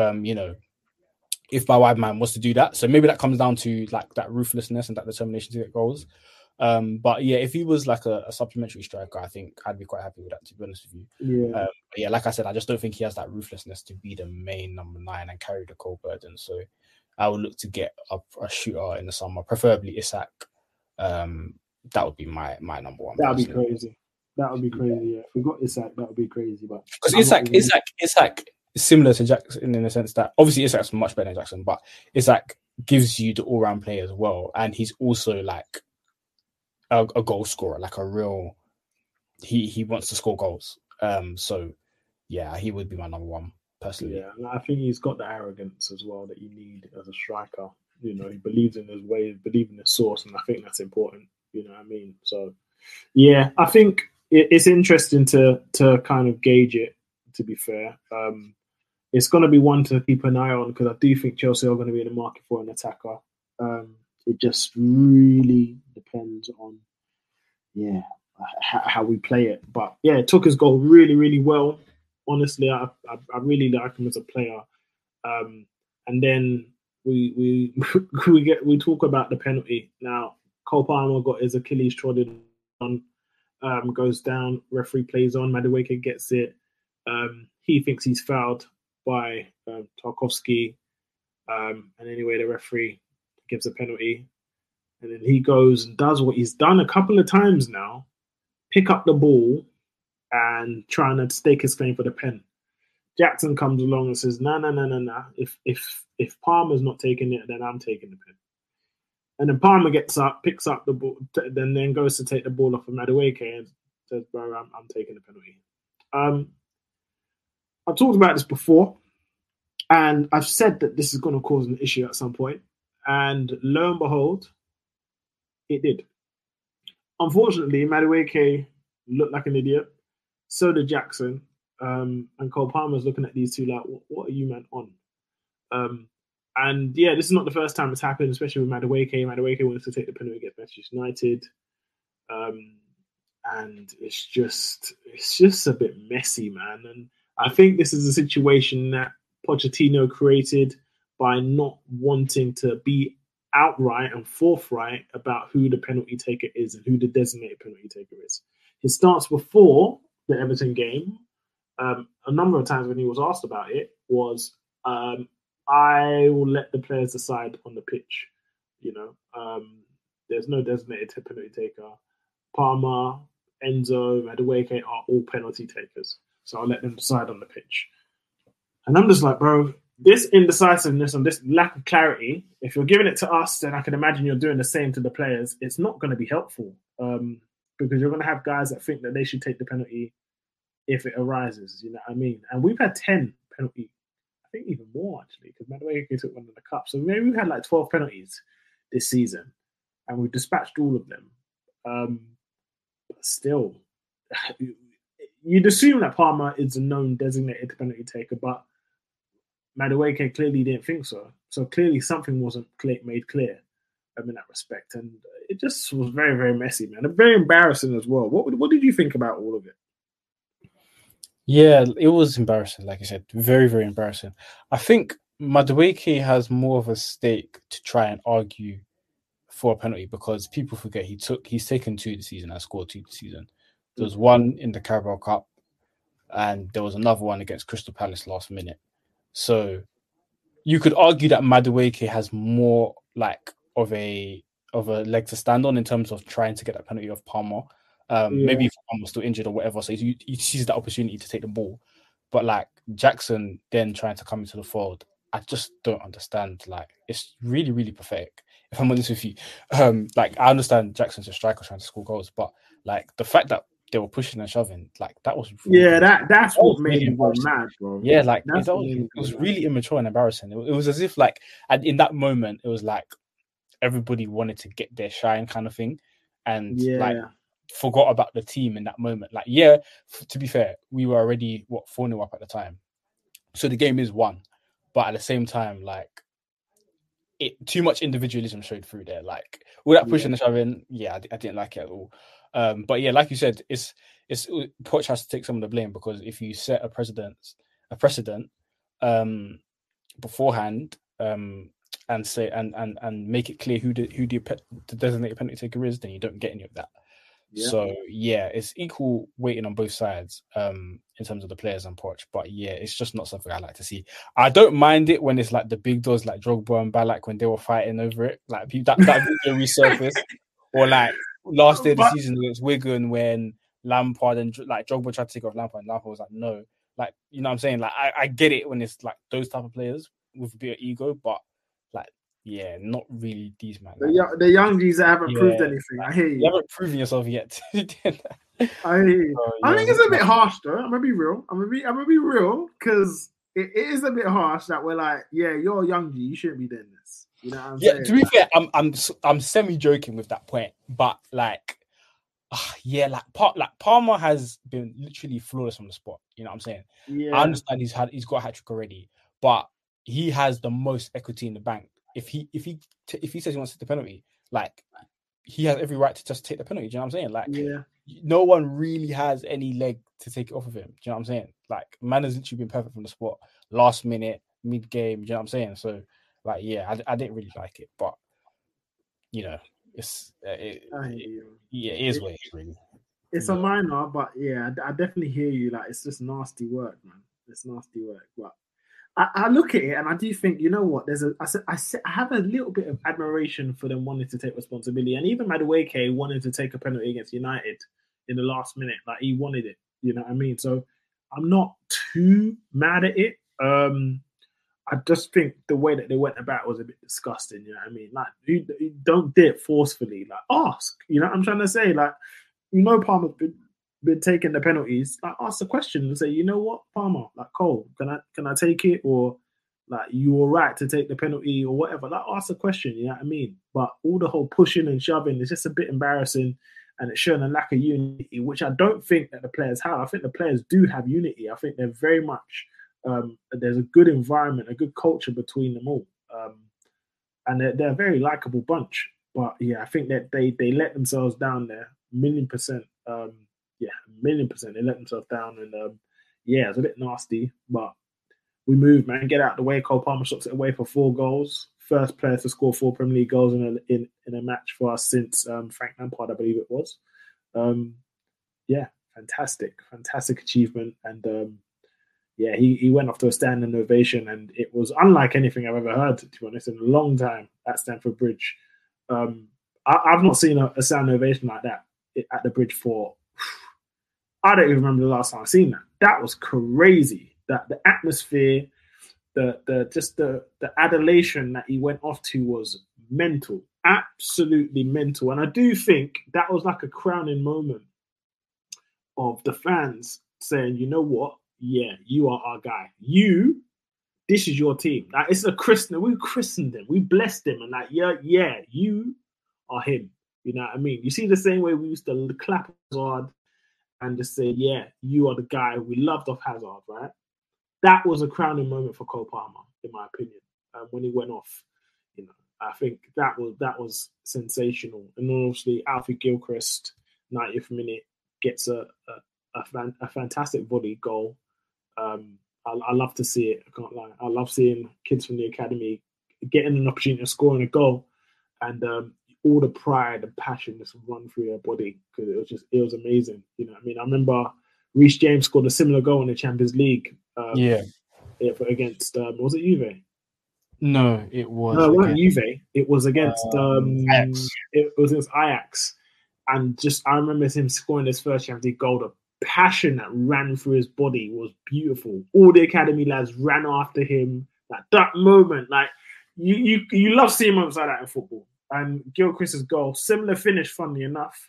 my wide man was to do that. So maybe that comes down to like that ruthlessness and that determination to get goals. But yeah, if he was like a supplementary striker, I think I'd be quite happy with that, to be honest with you. Yeah. But yeah, like I said, I just don't think he has that ruthlessness to be the main number 9 and carry the goal burden. So I would look to get a shooter in the summer, preferably Isak. That would be my number one. That would be crazy. That would be crazy. Yeah, if we got Isak, that would be crazy. But because Isak is similar to Jackson in the sense that obviously Isak's much better than Jackson, but Isak gives you the all-round play as well, and he's also like a goal scorer, like a real. He wants to score goals. So yeah, he would be my number one personally. Yeah, and I think he's got the arrogance as well that you need as a striker. You know, he believes in his way, believes in his source, and I think that's important. You know what I mean? So, yeah, I think it's interesting to kind of gauge it, to be fair. It's going to be one to keep an eye on because I do think Chelsea are going to be in the market for an attacker. It just really depends on, how we play it. But, yeah, Tucker's goal really, really well. Honestly, I really like him as a player. And then we talk about the penalty. Now, Cole Palmer got his Achilles trodden on, goes down, referee plays on, Madueke gets it. He thinks he's fouled by Tarkowski. And anyway, the referee gives a penalty. And then he goes and does what he's done a couple of times now, pick up the ball and trying to stake his claim for the pen. Jackson comes along and says, no. If Palmer's not taking it, then I'm taking the pen. And then Palmer gets up, picks up the ball, then goes to take the ball off of Madueke and says, bro, I'm taking the penalty. I've talked about this before, and I've said that this is going to cause an issue at some point. And lo and behold, it did. Unfortunately, Madueke looked like an idiot. So did Jackson. And Cole Palmer's looking at these two like, what are you man on? And yeah, this is not the first time it's happened, especially with Madueke. Madueke wants to take the penalty against Manchester United. And it's just a bit messy, man. And I think this is a situation that Pochettino created by not wanting to be outright and forthright about who the penalty taker is and who the designated penalty taker is. His stance before the Everton game, a number of times when he was asked about it, was I will let the players decide on the pitch. You know, there's no designated penalty taker. Palmer, Enzo, Madueke are all penalty takers, so I'll let them decide on the pitch. And I'm just like, bro, this indecisiveness and this lack of clarity, if you're giving it to us, then I can imagine you're doing the same to the players. It's not going to be helpful because you're going to have guys that think that they should take the penalty if it arises. You know what I mean? And we've had 10 penalty, I think even more actually, because Madueke took one in the cup. So maybe we've had like 12 penalties this season, and we've dispatched all of them. But still, you'd assume that Palmer is a known designated penalty taker, but Madueke clearly didn't think so. So clearly something wasn't made clear in that respect. And it just was very, very messy, man. And very embarrassing as well. What did you think about all of it? Yeah, it was embarrassing, like you said. Very, very embarrassing. I think Madueke has more of a stake to try and argue for a penalty because people forget he's taken 2 this season and scored 2 this season. There was one in the Carabao Cup and there was another one against Crystal Palace last minute. So you could argue that Madueke has more like of a leg to stand on in terms of trying to get that penalty off Palmer. Maybe if Palmer's still injured or whatever, so he sees that opportunity to take the ball. But like Jackson then trying to come into the fold, I just don't understand. Like it's really, really pathetic. If I'm honest with you, like I understand Jackson's a striker trying to score goals, but like the fact that they were pushing and shoving, like that was really, that's what made me go mad, bro. Yeah, like it was really immature and embarrassing. It was as if like in that moment it was like everybody wanted to get their shine kind of thing, and like forgot about the team in that moment. Like to be fair, we were already 4-0 up at the time, so the game is won, but at the same time, like too much individualism showed through there. Like all that pushing and shoving, I didn't like it at all. But yeah, like you said, it's Poch has to take some of the blame because if you set a precedent beforehand, and say and make it clear who the designated penalty taker is, then you don't get any of that. Yeah. So yeah, it's equal weighting on both sides in terms of the players and Poch, but yeah, it's just not something I like to see. I don't mind it when it's like the big dogs like Drogba and Ballack when they were fighting over it, like that video resurfaced, or like last day of the season against Wigan when Lampard and like Drogba tried to take off Lampard and Lampard was like no, like you know what I'm saying, like I get it when it's like those type of players with a bit of ego, but like. Yeah, not really these man. The young G's that haven't proved anything. I hear you. You haven't proven yourself yet. I hear you. I think it's a bit harsh though. I'm gonna be real. I'm gonna be real because it is a bit harsh that we're like, yeah, you're a young G, you shouldn't be doing this. You know what I'm saying? To be fair, I'm semi joking with that point, but like, like Palmer has been literally flawless on the spot. You know what I'm saying? Yeah. I understand he's got a hat trick already, but he has the most equity in the bank. If he says he wants to take the penalty, like he has every right to just take the penalty. Do you know what I'm saying? Like, no one really has any leg to take it off of him. Do you know what I'm saying? Like, man has literally been perfect from the spot, last minute, mid game. Do you know what I'm saying? So, like, yeah, I didn't really like it, but you know, it is what it is, really. It's a minor, but yeah, I definitely hear you. Like, it's just nasty work, man. It's nasty work, but. I look at it and I do think, you know what? I have a little bit of admiration for them wanting to take responsibility, and even Madueke wanted to take a penalty against United in the last minute, like he wanted it. You know what I mean? So I'm not too mad at it. I just think the way that they went about was a bit disgusting. You know what I mean? Like you don't do it forcefully. Like ask. You know what I'm trying to say? Like Palmer's been taking the penalties, like ask the question and say, you know what, Palmer, like Cole, can I take it, or like you all right to take the penalty or whatever? Like ask the question, you know what I mean? But all the whole pushing and shoving is just a bit embarrassing, and it's showing a lack of unity, which I don't think that the players have. I think the players do have unity. I think they're very much there's a good environment, a good culture between them all, and they're a very likable bunch. But yeah, I think that they let themselves down there, 1,000,000%. Yeah, 1,000,000%. They let themselves down, and it's a bit nasty. But we move, man. Get out of the way. Cole Palmer shots it away for 4 goals. First player to score 4 Premier League goals in a match for us since Frank Lampard, I believe it was. Fantastic achievement. And he went off to a standing ovation, and it was unlike anything I've ever heard, to be honest, in a long time at Stamford Bridge. I've not seen a standing ovation like that at the Bridge for. I don't even remember the last time I've seen that. That was crazy. That the atmosphere, the adulation that he went off to was mental, absolutely mental. And I do think that was like a crowning moment of the fans saying, you know what? Yeah, you are our guy. This is your team. Like, it's a christening. We christened him. We blessed him. And like, yeah, you are him. You know what I mean? You see the same way we used to clap Hazard and just say, yeah, you are the guy we loved off Hazard, right? That was a crowning moment for Cole Palmer, in my opinion, when he went off. You know, I think that was sensational. And obviously, Alfie Gilchrist, 90th minute, gets a fantastic volley goal. I love to see it. I can't lie. I love seeing kids from the academy getting an opportunity of scoring a goal, and all the pride and passion just run through their body, because it was amazing. You know what I mean? I remember Reece James scored a similar goal in the Champions League. Against was it Juve? No, it was. No, it wasn't Juve. It was against Ajax. It was against Ajax, and I remember him scoring his first Champions League goal. The passion that ran through his body was beautiful. All the academy lads ran after him. That moment, like you love seeing moments like that in football. And Gilchrist's goal, similar finish, funnily enough,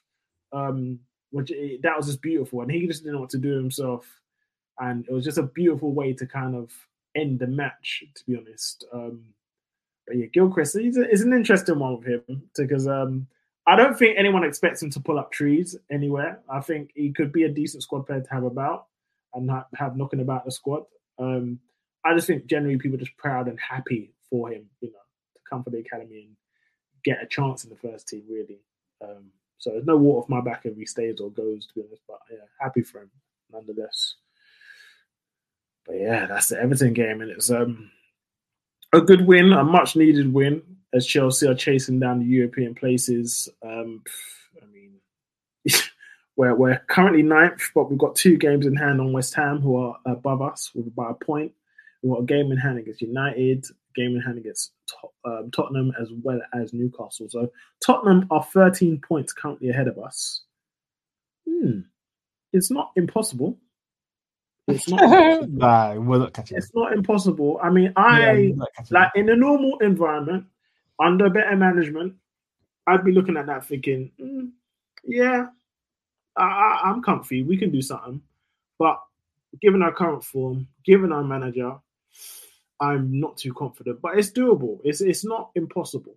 that was just beautiful. And he just didn't know what to do himself. And it was just a beautiful way to kind of end the match, to be honest. But yeah, Gilchrist is an interesting one with him, because I don't think anyone expects him to pull up trees anywhere. I think he could be a decent squad player to have about and have knocking about the squad. I just think generally people are just proud and happy for him, you know, to come for the academy and get a chance in the first team, really. So there's no water off my back if he stays or goes, to be honest. But yeah, happy for him nonetheless. But yeah, that's the Everton game, and it's a good win, a much needed win, as Chelsea are chasing down the European places. I mean, we're currently 9th, but we've got 2 games in hand on West Ham, who are above us with about a point. We've got a game in hand against United, a game in hand against Tottenham, as well as Newcastle. So Tottenham are 13 points currently ahead of us. It's not impossible. It's not impossible. Nah, we're not catching It's not impossible. I mean, like in a normal environment, under better management, I'd be looking at that thinking, yeah, I'm comfy. We can do something. But given our current form, given our manager, I'm not too confident. But it's doable. It's not impossible.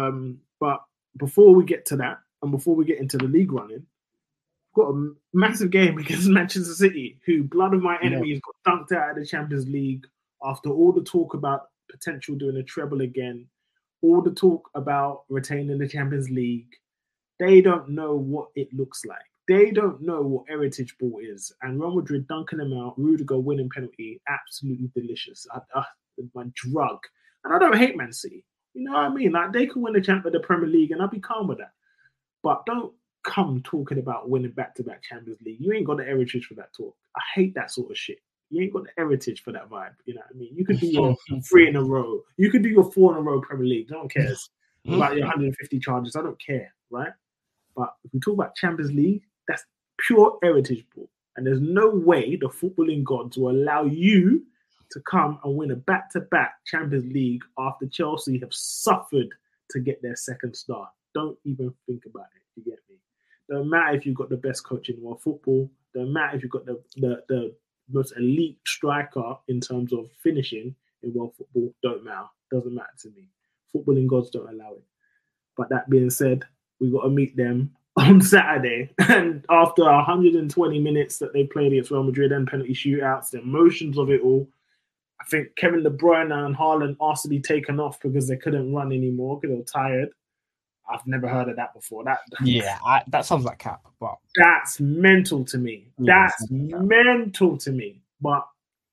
But before we get to that, and before we get into the league running, we've got a massive game against Manchester City, who, blood of my enemies, got dunked out of the Champions League after all the talk about potential doing a treble again, all the talk about retaining the Champions League. They don't know what it looks like. They don't know what heritage ball is. And Real Madrid dunking them out, Rudiger winning penalty, absolutely delicious. My drug. And I don't hate Man City. You know what I mean? Like, they can win the Premier League, and I'll be calm with that. But don't come talking about winning back-to-back Champions League. You ain't got the heritage for that talk. I hate that sort of shit. You ain't got the heritage for that vibe. You know what I mean? You could do your 3 in a row. You could do your 4 in a row Premier League. No one cares about your 150 charges. I don't care, right? But if we talk about Champions League, that's pure heritage ball. And there's no way the footballing gods will allow you to come and win a back-to-back Champions League after Chelsea have suffered to get their second star. Don't even think about it. You get me? Don't matter if you've got the best coach in world football. Don't matter if you've got the most elite striker in terms of finishing in world football. Don't matter. Doesn't matter to me. Footballing gods don't allow it. But that being said, we got to meet them on Saturday. And after 120 minutes that they played against Real Madrid and penalty shootouts, the emotions of it all, I think Kevin De Bruyne and Haaland asked to be taken off because they couldn't run anymore because they were tired. I've never heard of that before. That sounds like cap, but that's mental to me. Yeah, that's mental to me. But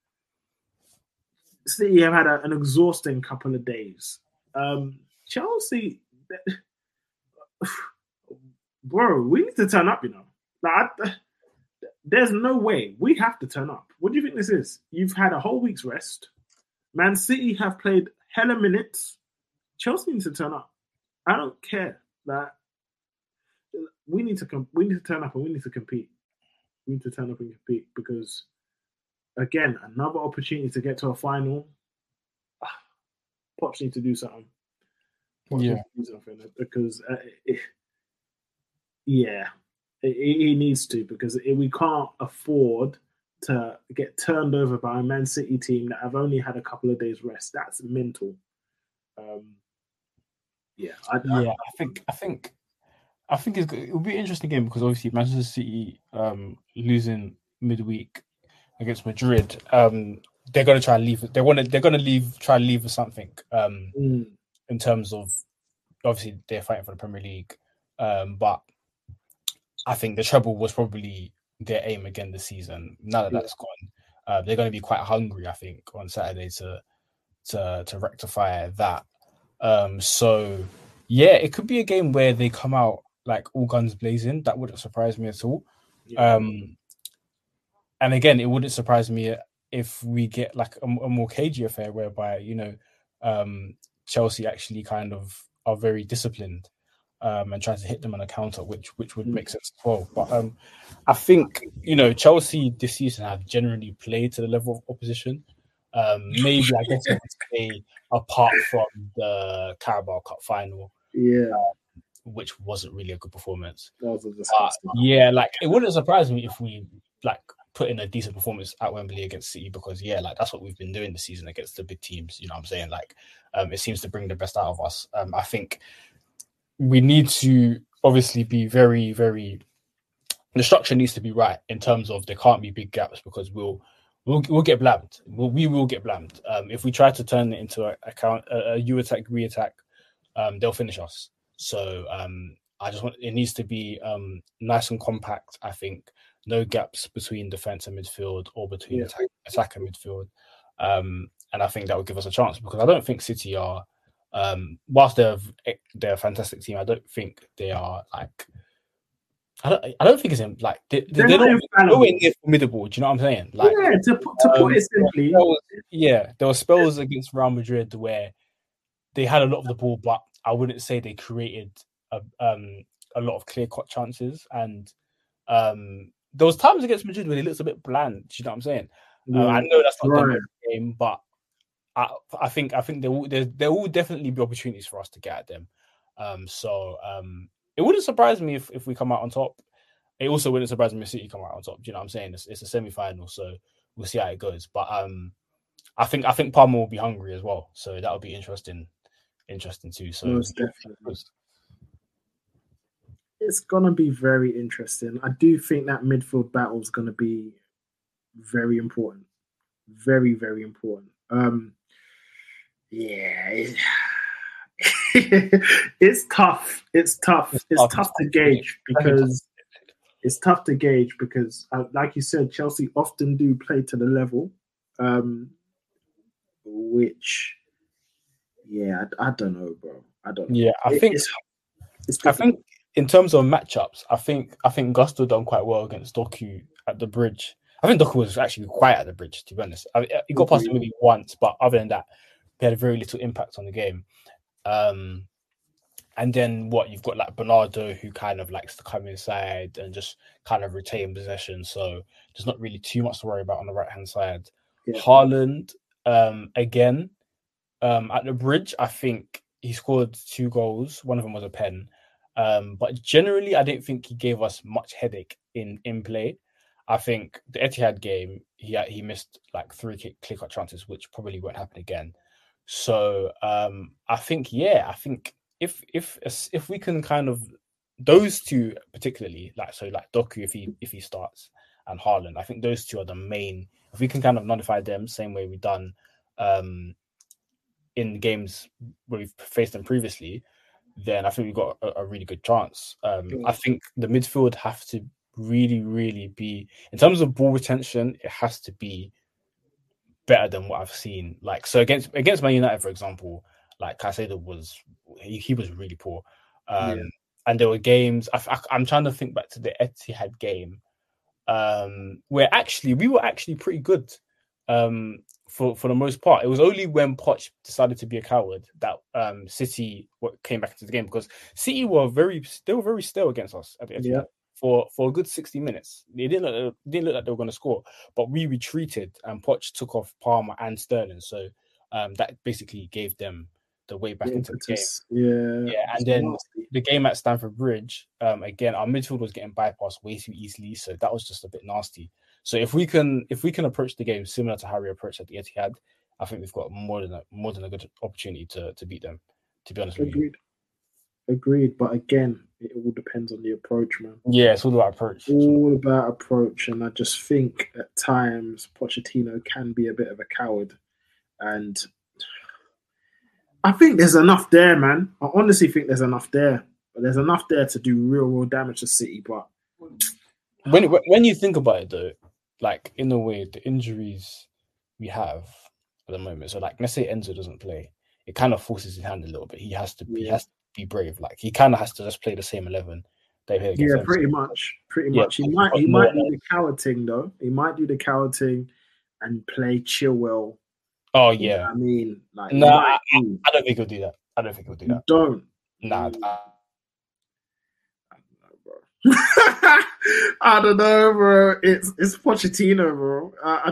City have had an exhausting couple of days. Chelsea, bro, we need to turn up, you know. Like, there's no way. We have to turn up. What do you think this is? You've had a whole week's rest. Man City have played hella minutes. Chelsea needs to turn up. I don't care. Like, we need to turn up and we need to compete. We need to turn up and compete because, again, another opportunity to get to a final. Pops need to do something. Because he needs to, because we can't afford to get turned over by a Man City team that have only had a couple of days rest. That's mental. I think it'll be an interesting game because obviously Manchester City losing midweek against Madrid. They're going to try and leave. They're going to try and leave with something. In terms of, obviously they're fighting for the Premier League, but I think the treble was probably their aim again this season. Now that that's gone, they're going to be quite hungry, I think, on Saturday to rectify that. So yeah, it could be a game where they come out like all guns blazing. That wouldn't surprise me at all. Yeah. And again, it wouldn't surprise me if we get like a more cagey affair whereby, you know, Chelsea actually kind of are very disciplined and try to hit them on a counter, which would make sense as well. But I think, you know, Chelsea this season have generally played to the level of opposition. Maybe I guess you could say apart from the Carabao Cup final, which wasn't really a good performance. Yeah, like it wouldn't surprise me if we like put in a decent performance at Wembley against City because like that's what we've been doing this season against the big teams. You know what I'm saying? Like it seems to bring the best out of us. I think we need to obviously be very, very. The structure needs to be right in terms of there can't be big gaps because we'll get blamed. We will get blamed. If we try to turn it into a you attack, we attack, they'll finish us. So I just want it needs to be nice and compact. I think no gaps between defense and midfield or between attack and midfield. and I think that would give us a chance because I don't think City are, whilst they're a fantastic team, I don't think they are like. I don't think it's like they're not nowhere near formidable. Do you know what I'm saying? Like, to put it simply, there were spells against Real Madrid where they had a lot of the ball, but I wouldn't say they created a lot of clear-cut chances. And there was times against Madrid where they looked a bit bland. Do you know what I'm saying? I know that's not the game, but I think there will definitely be opportunities for us to get at them. It wouldn't surprise me if we come out on top. It also wouldn't surprise me if City come out on top. Do you know what I'm saying? It's a semi-final, so we'll see how it goes. But I think Parma will be hungry as well, so that'll be interesting too. So most definitely, it's gonna be very interesting. I do think that midfield battle is gonna be very important, very, very important. It's tough. It's tough to gauge because like you said, Chelsea often do play to the level, which, I don't know, bro. I don't know. Yeah, I think in terms of matchups, I think Gusto done quite well against Doku at the bridge. I think Doku was actually quiet at the bridge, to be honest. He got past him maybe once, but other than that, he had very little impact on the game. And then you've got like Bernardo, who kind of likes to come inside and just kind of retain possession. So there's not really too much to worry about on the right-hand side. Yeah. Haaland, again, at the bridge, I think he scored 2 goals. One of them was a pen. But generally, I don't think he gave us much headache in play. I think the Etihad game, he missed like 3 clear-cut chances, which probably won't happen again. So I think if we can kind of those two particularly, like Doku if he starts and Haaland, I think those two are the main. If we can kind of nullify them same way we've done in games where we've faced them previously, then I think we've got a really good chance. I think the midfield have to really, really be, in terms of ball retention, it has to be better than what I've seen. Like, so against Man United, for example, like Caicedo was really poor. And there were games, I'm trying to think back to the Etihad game, where actually we were actually pretty good for the most part. It was only when Poch decided to be a coward that City came back into the game, because City were very stale against us at the Etihad for a good 60 minutes. They didn't look like they were going to score, but we retreated and Poch took off Palmer and Sterling. So that basically gave them the way back into the game. And then the game at Stamford Bridge, again, our midfield was getting bypassed way too easily, so that was just a bit nasty. So if we can approach the game similar to how we approached at the Etihad, I think we've got more than a good opportunity to beat them. To be honest with you. Agreed, but again, it all depends on the approach, man. Yeah, it's all about approach. All about approach, and I just think at times Pochettino can be a bit of a coward, and I think there's enough there, man. I honestly think there's enough there. But there's enough there to do real damage to City. But when you think about it, though, like in a way, the injuries we have at the moment. So, like, let's say Enzo doesn't play, it kind of forces his hand a little bit. He has to be brave. Like, he kind of has to just play the same 11. Pretty much. He might do the coward thing, though. He might do the coward thing and play Chilwell. Oh, yeah. You know I mean, like, no, I don't think he'll do that. You don't? Nah. I don't know, bro. It's Pochettino, bro.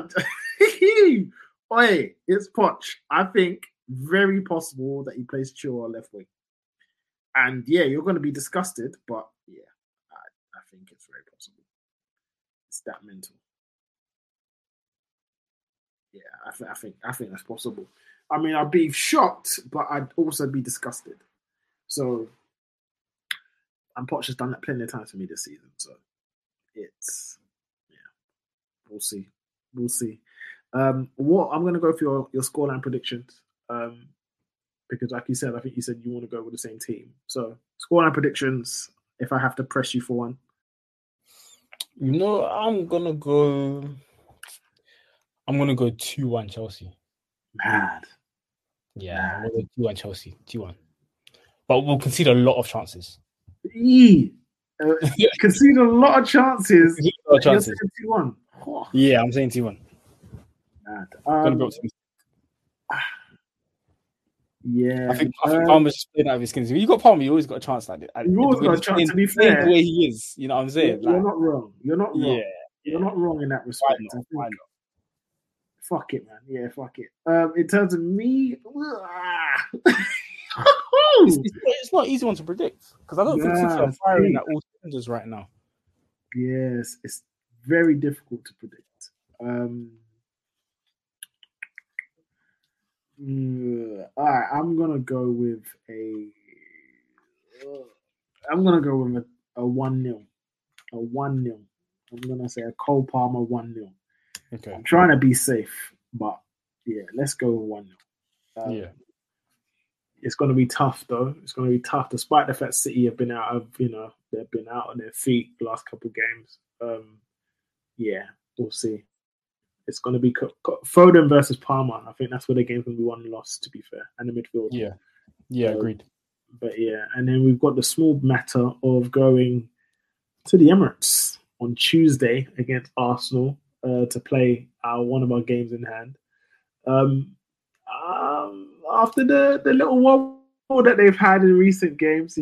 Oi, it's Poch. I think very possible that he plays Chilwell left wing. And yeah, you're going to be disgusted, but yeah, I think it's very possible. It's that mental. Yeah, I think that's possible. I mean, I'd be shocked, but I'd also be disgusted. So, and Poch has done that plenty of times for me this season. So, we'll see. What I'm going to go for your scoreline predictions, because like you said, I think you said you want to go with the same team. So, scoreline predictions. If I have to press you for one, I'm gonna go 2-1 Chelsea. Mad. Yeah, we'll 2-1 Chelsea, 2-1. But we'll concede a lot of chances. Concede a lot of chances. You're saying 2-1. Yeah, I'm saying 2-1. Mad. Yeah, I think Palmer's just playing out of his skin. You got Palmer, you always got a chance like that. You always got a chance. To be fair, the way he is, you know what I'm saying? You're not wrong. You're not wrong. Yeah, you're not wrong in that respect. Why not? Fuck it, man. Yeah, fuck it. In terms of me, it's not an easy one to predict because I don't think City are firing at all cylinders right now. Yes, it's very difficult to predict. All right, I'm gonna go with a 1-0. A 1-0. I'm gonna say a Cole Palmer 1-0. Okay. I'm trying to be safe, but yeah, let's go with 1-0. Yeah. It's gonna be tough though. It's gonna be tough, despite the fact City have been out of, they've been out on their feet the last couple of games. Yeah, we'll see. It's going to be Foden versus Palmer. I think that's where the game's going to be won and lost, to be fair, and the midfield. Yeah, agreed. But yeah, and then we've got the small matter of going to the Emirates on Tuesday against Arsenal to play one of our games in hand. After the little wobble that they've had in recent games,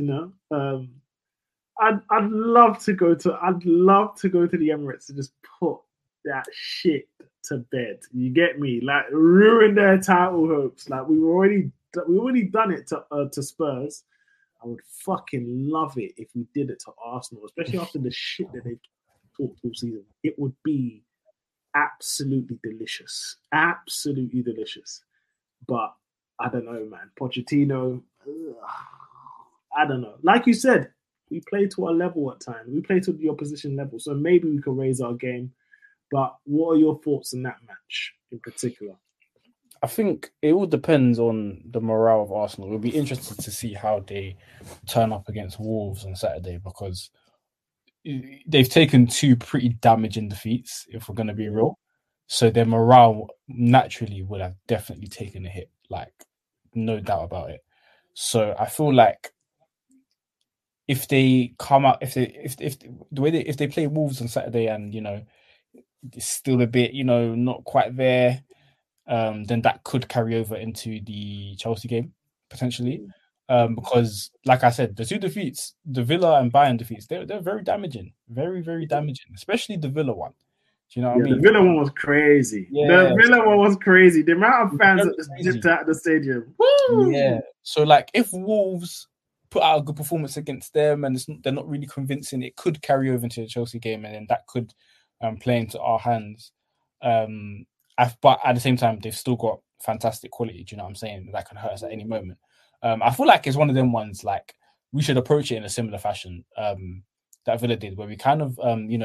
I'd love to go to the Emirates and just put that shit to bed. You get me? Like, ruin their title hopes. Like, we've already done it to Spurs. I would fucking love it if we did it to Arsenal, especially after the shit that they've talked all season. It would be absolutely delicious. Absolutely delicious. But I don't know, man. Pochettino, I don't know. Like you said, we play to our level at times. We play to the opposition level. So maybe we can raise our game. But what are your thoughts on that match in particular? I think it all depends on the morale of Arsenal. We'll be interested to see how they turn up against Wolves on Saturday because they've taken 2 pretty damaging defeats, if we're going to be real. So their morale naturally would have definitely taken a hit, like, no doubt about it. So I feel like if they come out, if they play Wolves on Saturday and, it's still a bit, not quite there, then that could carry over into the Chelsea game, potentially. Because, like I said, the 2 defeats, the Villa and Bayern defeats, they're very damaging. Very, very damaging, especially the Villa one. Do you know what I mean? The Villa one was crazy. Yeah, the Villa one was crazy. The amount of fans that just dipped out of the stadium. Woo! Yeah. So, like, if Wolves put out a good performance against them and they're not really convincing, it could carry over into the Chelsea game and then that could play into our hands. But at the same time, they've still got fantastic quality. Do you know what I'm saying? That can hurt us at any moment. I feel like it's one of them ones, like, we should approach it in a similar fashion that Villa did, where we kind of,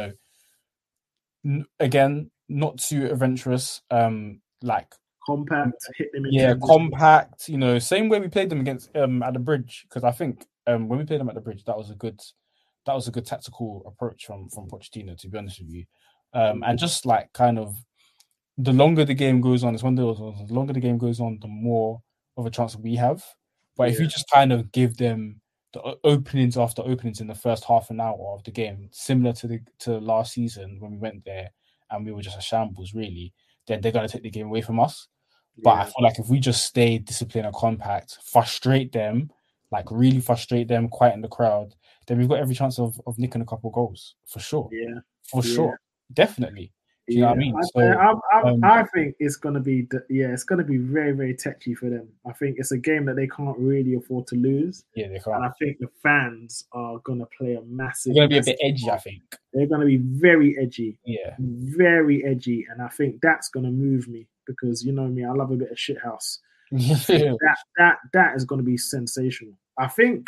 again, not too adventurous, like, compact, hit them in. Yeah, compact, same way we played them against at the Bridge, because I think when we played them at the Bridge, that was a good tactical approach from Pochettino, to be honest with you. And just like kind of the longer the game goes on, it's one of those ones, the longer the game goes on, the more of a chance we have. But if you just kind of give them the openings after openings in the first half an hour of the game, similar to last season when we went there and we were just a shambles, really, then they're going to take the game away from us. But I feel like if we just stay disciplined and compact, frustrate them, like really frustrate them, quieten the crowd, then we've got every chance of nicking a couple of goals, for sure. Yeah. Sure. Definitely. Do you know what I mean? I think it's going to be, it's going to be very, very touchy for them. I think it's a game that they can't really afford to lose. Yeah, they can't. And I think the fans are going to play a massive... They're going to be a bit edgy, I think. They're going to be very edgy. Yeah. Very edgy. And I think that's going to move me because, you know me, I love a bit of shithouse. That is going to be sensational. I think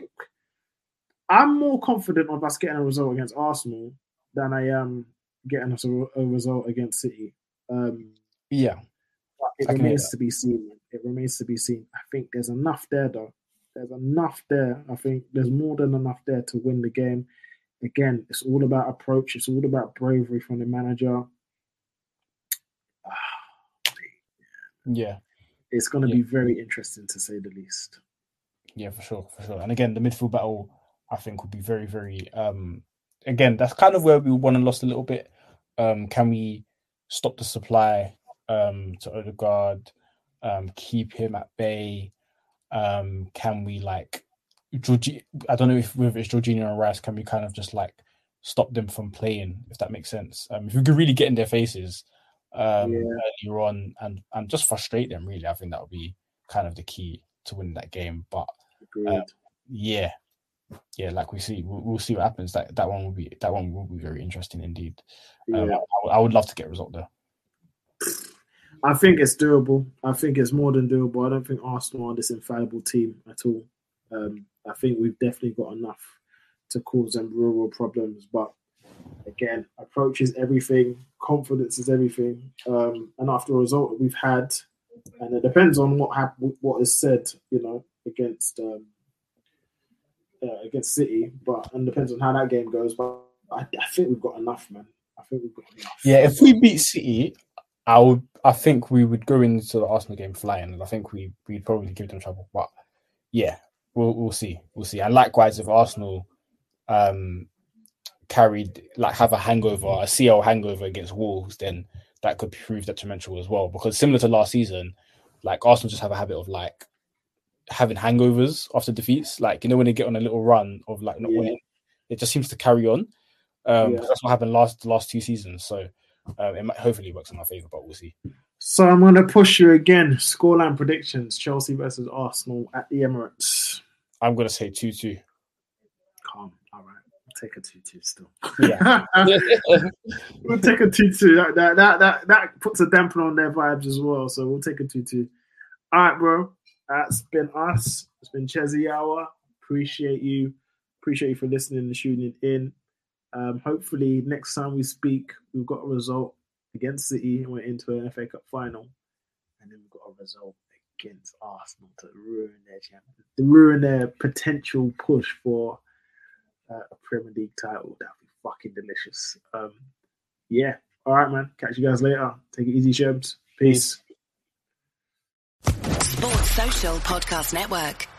I'm more confident of us getting a result against Arsenal than I am getting us a result against City. But it remains to be seen. It remains to be seen. I think there's enough there, though. There's enough there. I think there's more than enough there to win the game. Again, it's all about approach. It's all about bravery from the manager. Yeah. It's going to be very interesting, to say the least. Yeah, for sure. And again, the midfield battle, I think, would be very, very... again, that's kind of where we won and lost a little bit. Can we stop the supply to Odegaard, keep him at bay? Can we, like... I don't know whether it's Jorginho or Rice, can we kind of just, like, stop them from playing, if that makes sense? If we could really get in their faces earlier on and just frustrate them, really, I think that would be kind of the key to win that game. But like we'll see what happens. That one will be very interesting indeed. I would love to get a result there. I think it's doable. I think it's more than doable. I don't think Arsenal are this infallible team at all. I think we've definitely got enough to cause them real problems. But again, approach is everything. Confidence is everything. And after a result that we've had, and it depends on what is said, against City, and depends on how that game goes. But I think we've got enough, man. I think we've got enough. Yeah, if we beat City, I think we would go into the Arsenal game flying, and I think we'd probably give them trouble. But yeah, we'll see. And likewise, if Arsenal have a hangover, a CL hangover against Wolves, then that could prove detrimental as well. Because similar to last season, like Arsenal just have a habit of like having hangovers after defeats. Like, when they get on a little run of like not winning, it just seems to carry on. That's what happened the last 2 seasons. So it might hopefully works in my favour, but we'll see. So I'm going to push you again. Scoreline predictions: Chelsea versus Arsenal at the Emirates. I'm going to say 2-2. Calm. All right. Take a 2-2 still. Yeah. We'll take a 2-2. That puts a damper on their vibes as well. So we'll take a 2-2. All right, bro. That's been us. It's been Chezzy Hour. Appreciate you for listening and tuning in. Hopefully next time we speak, we've got a result against City and we're into an FA Cup final. And then we've got a result against Arsenal to ruin their potential push for a Premier League title. That'd be fucking delicious. All right, man. Catch you guys later. Take it easy, Shebs. Peace. Sports Social Podcast Network.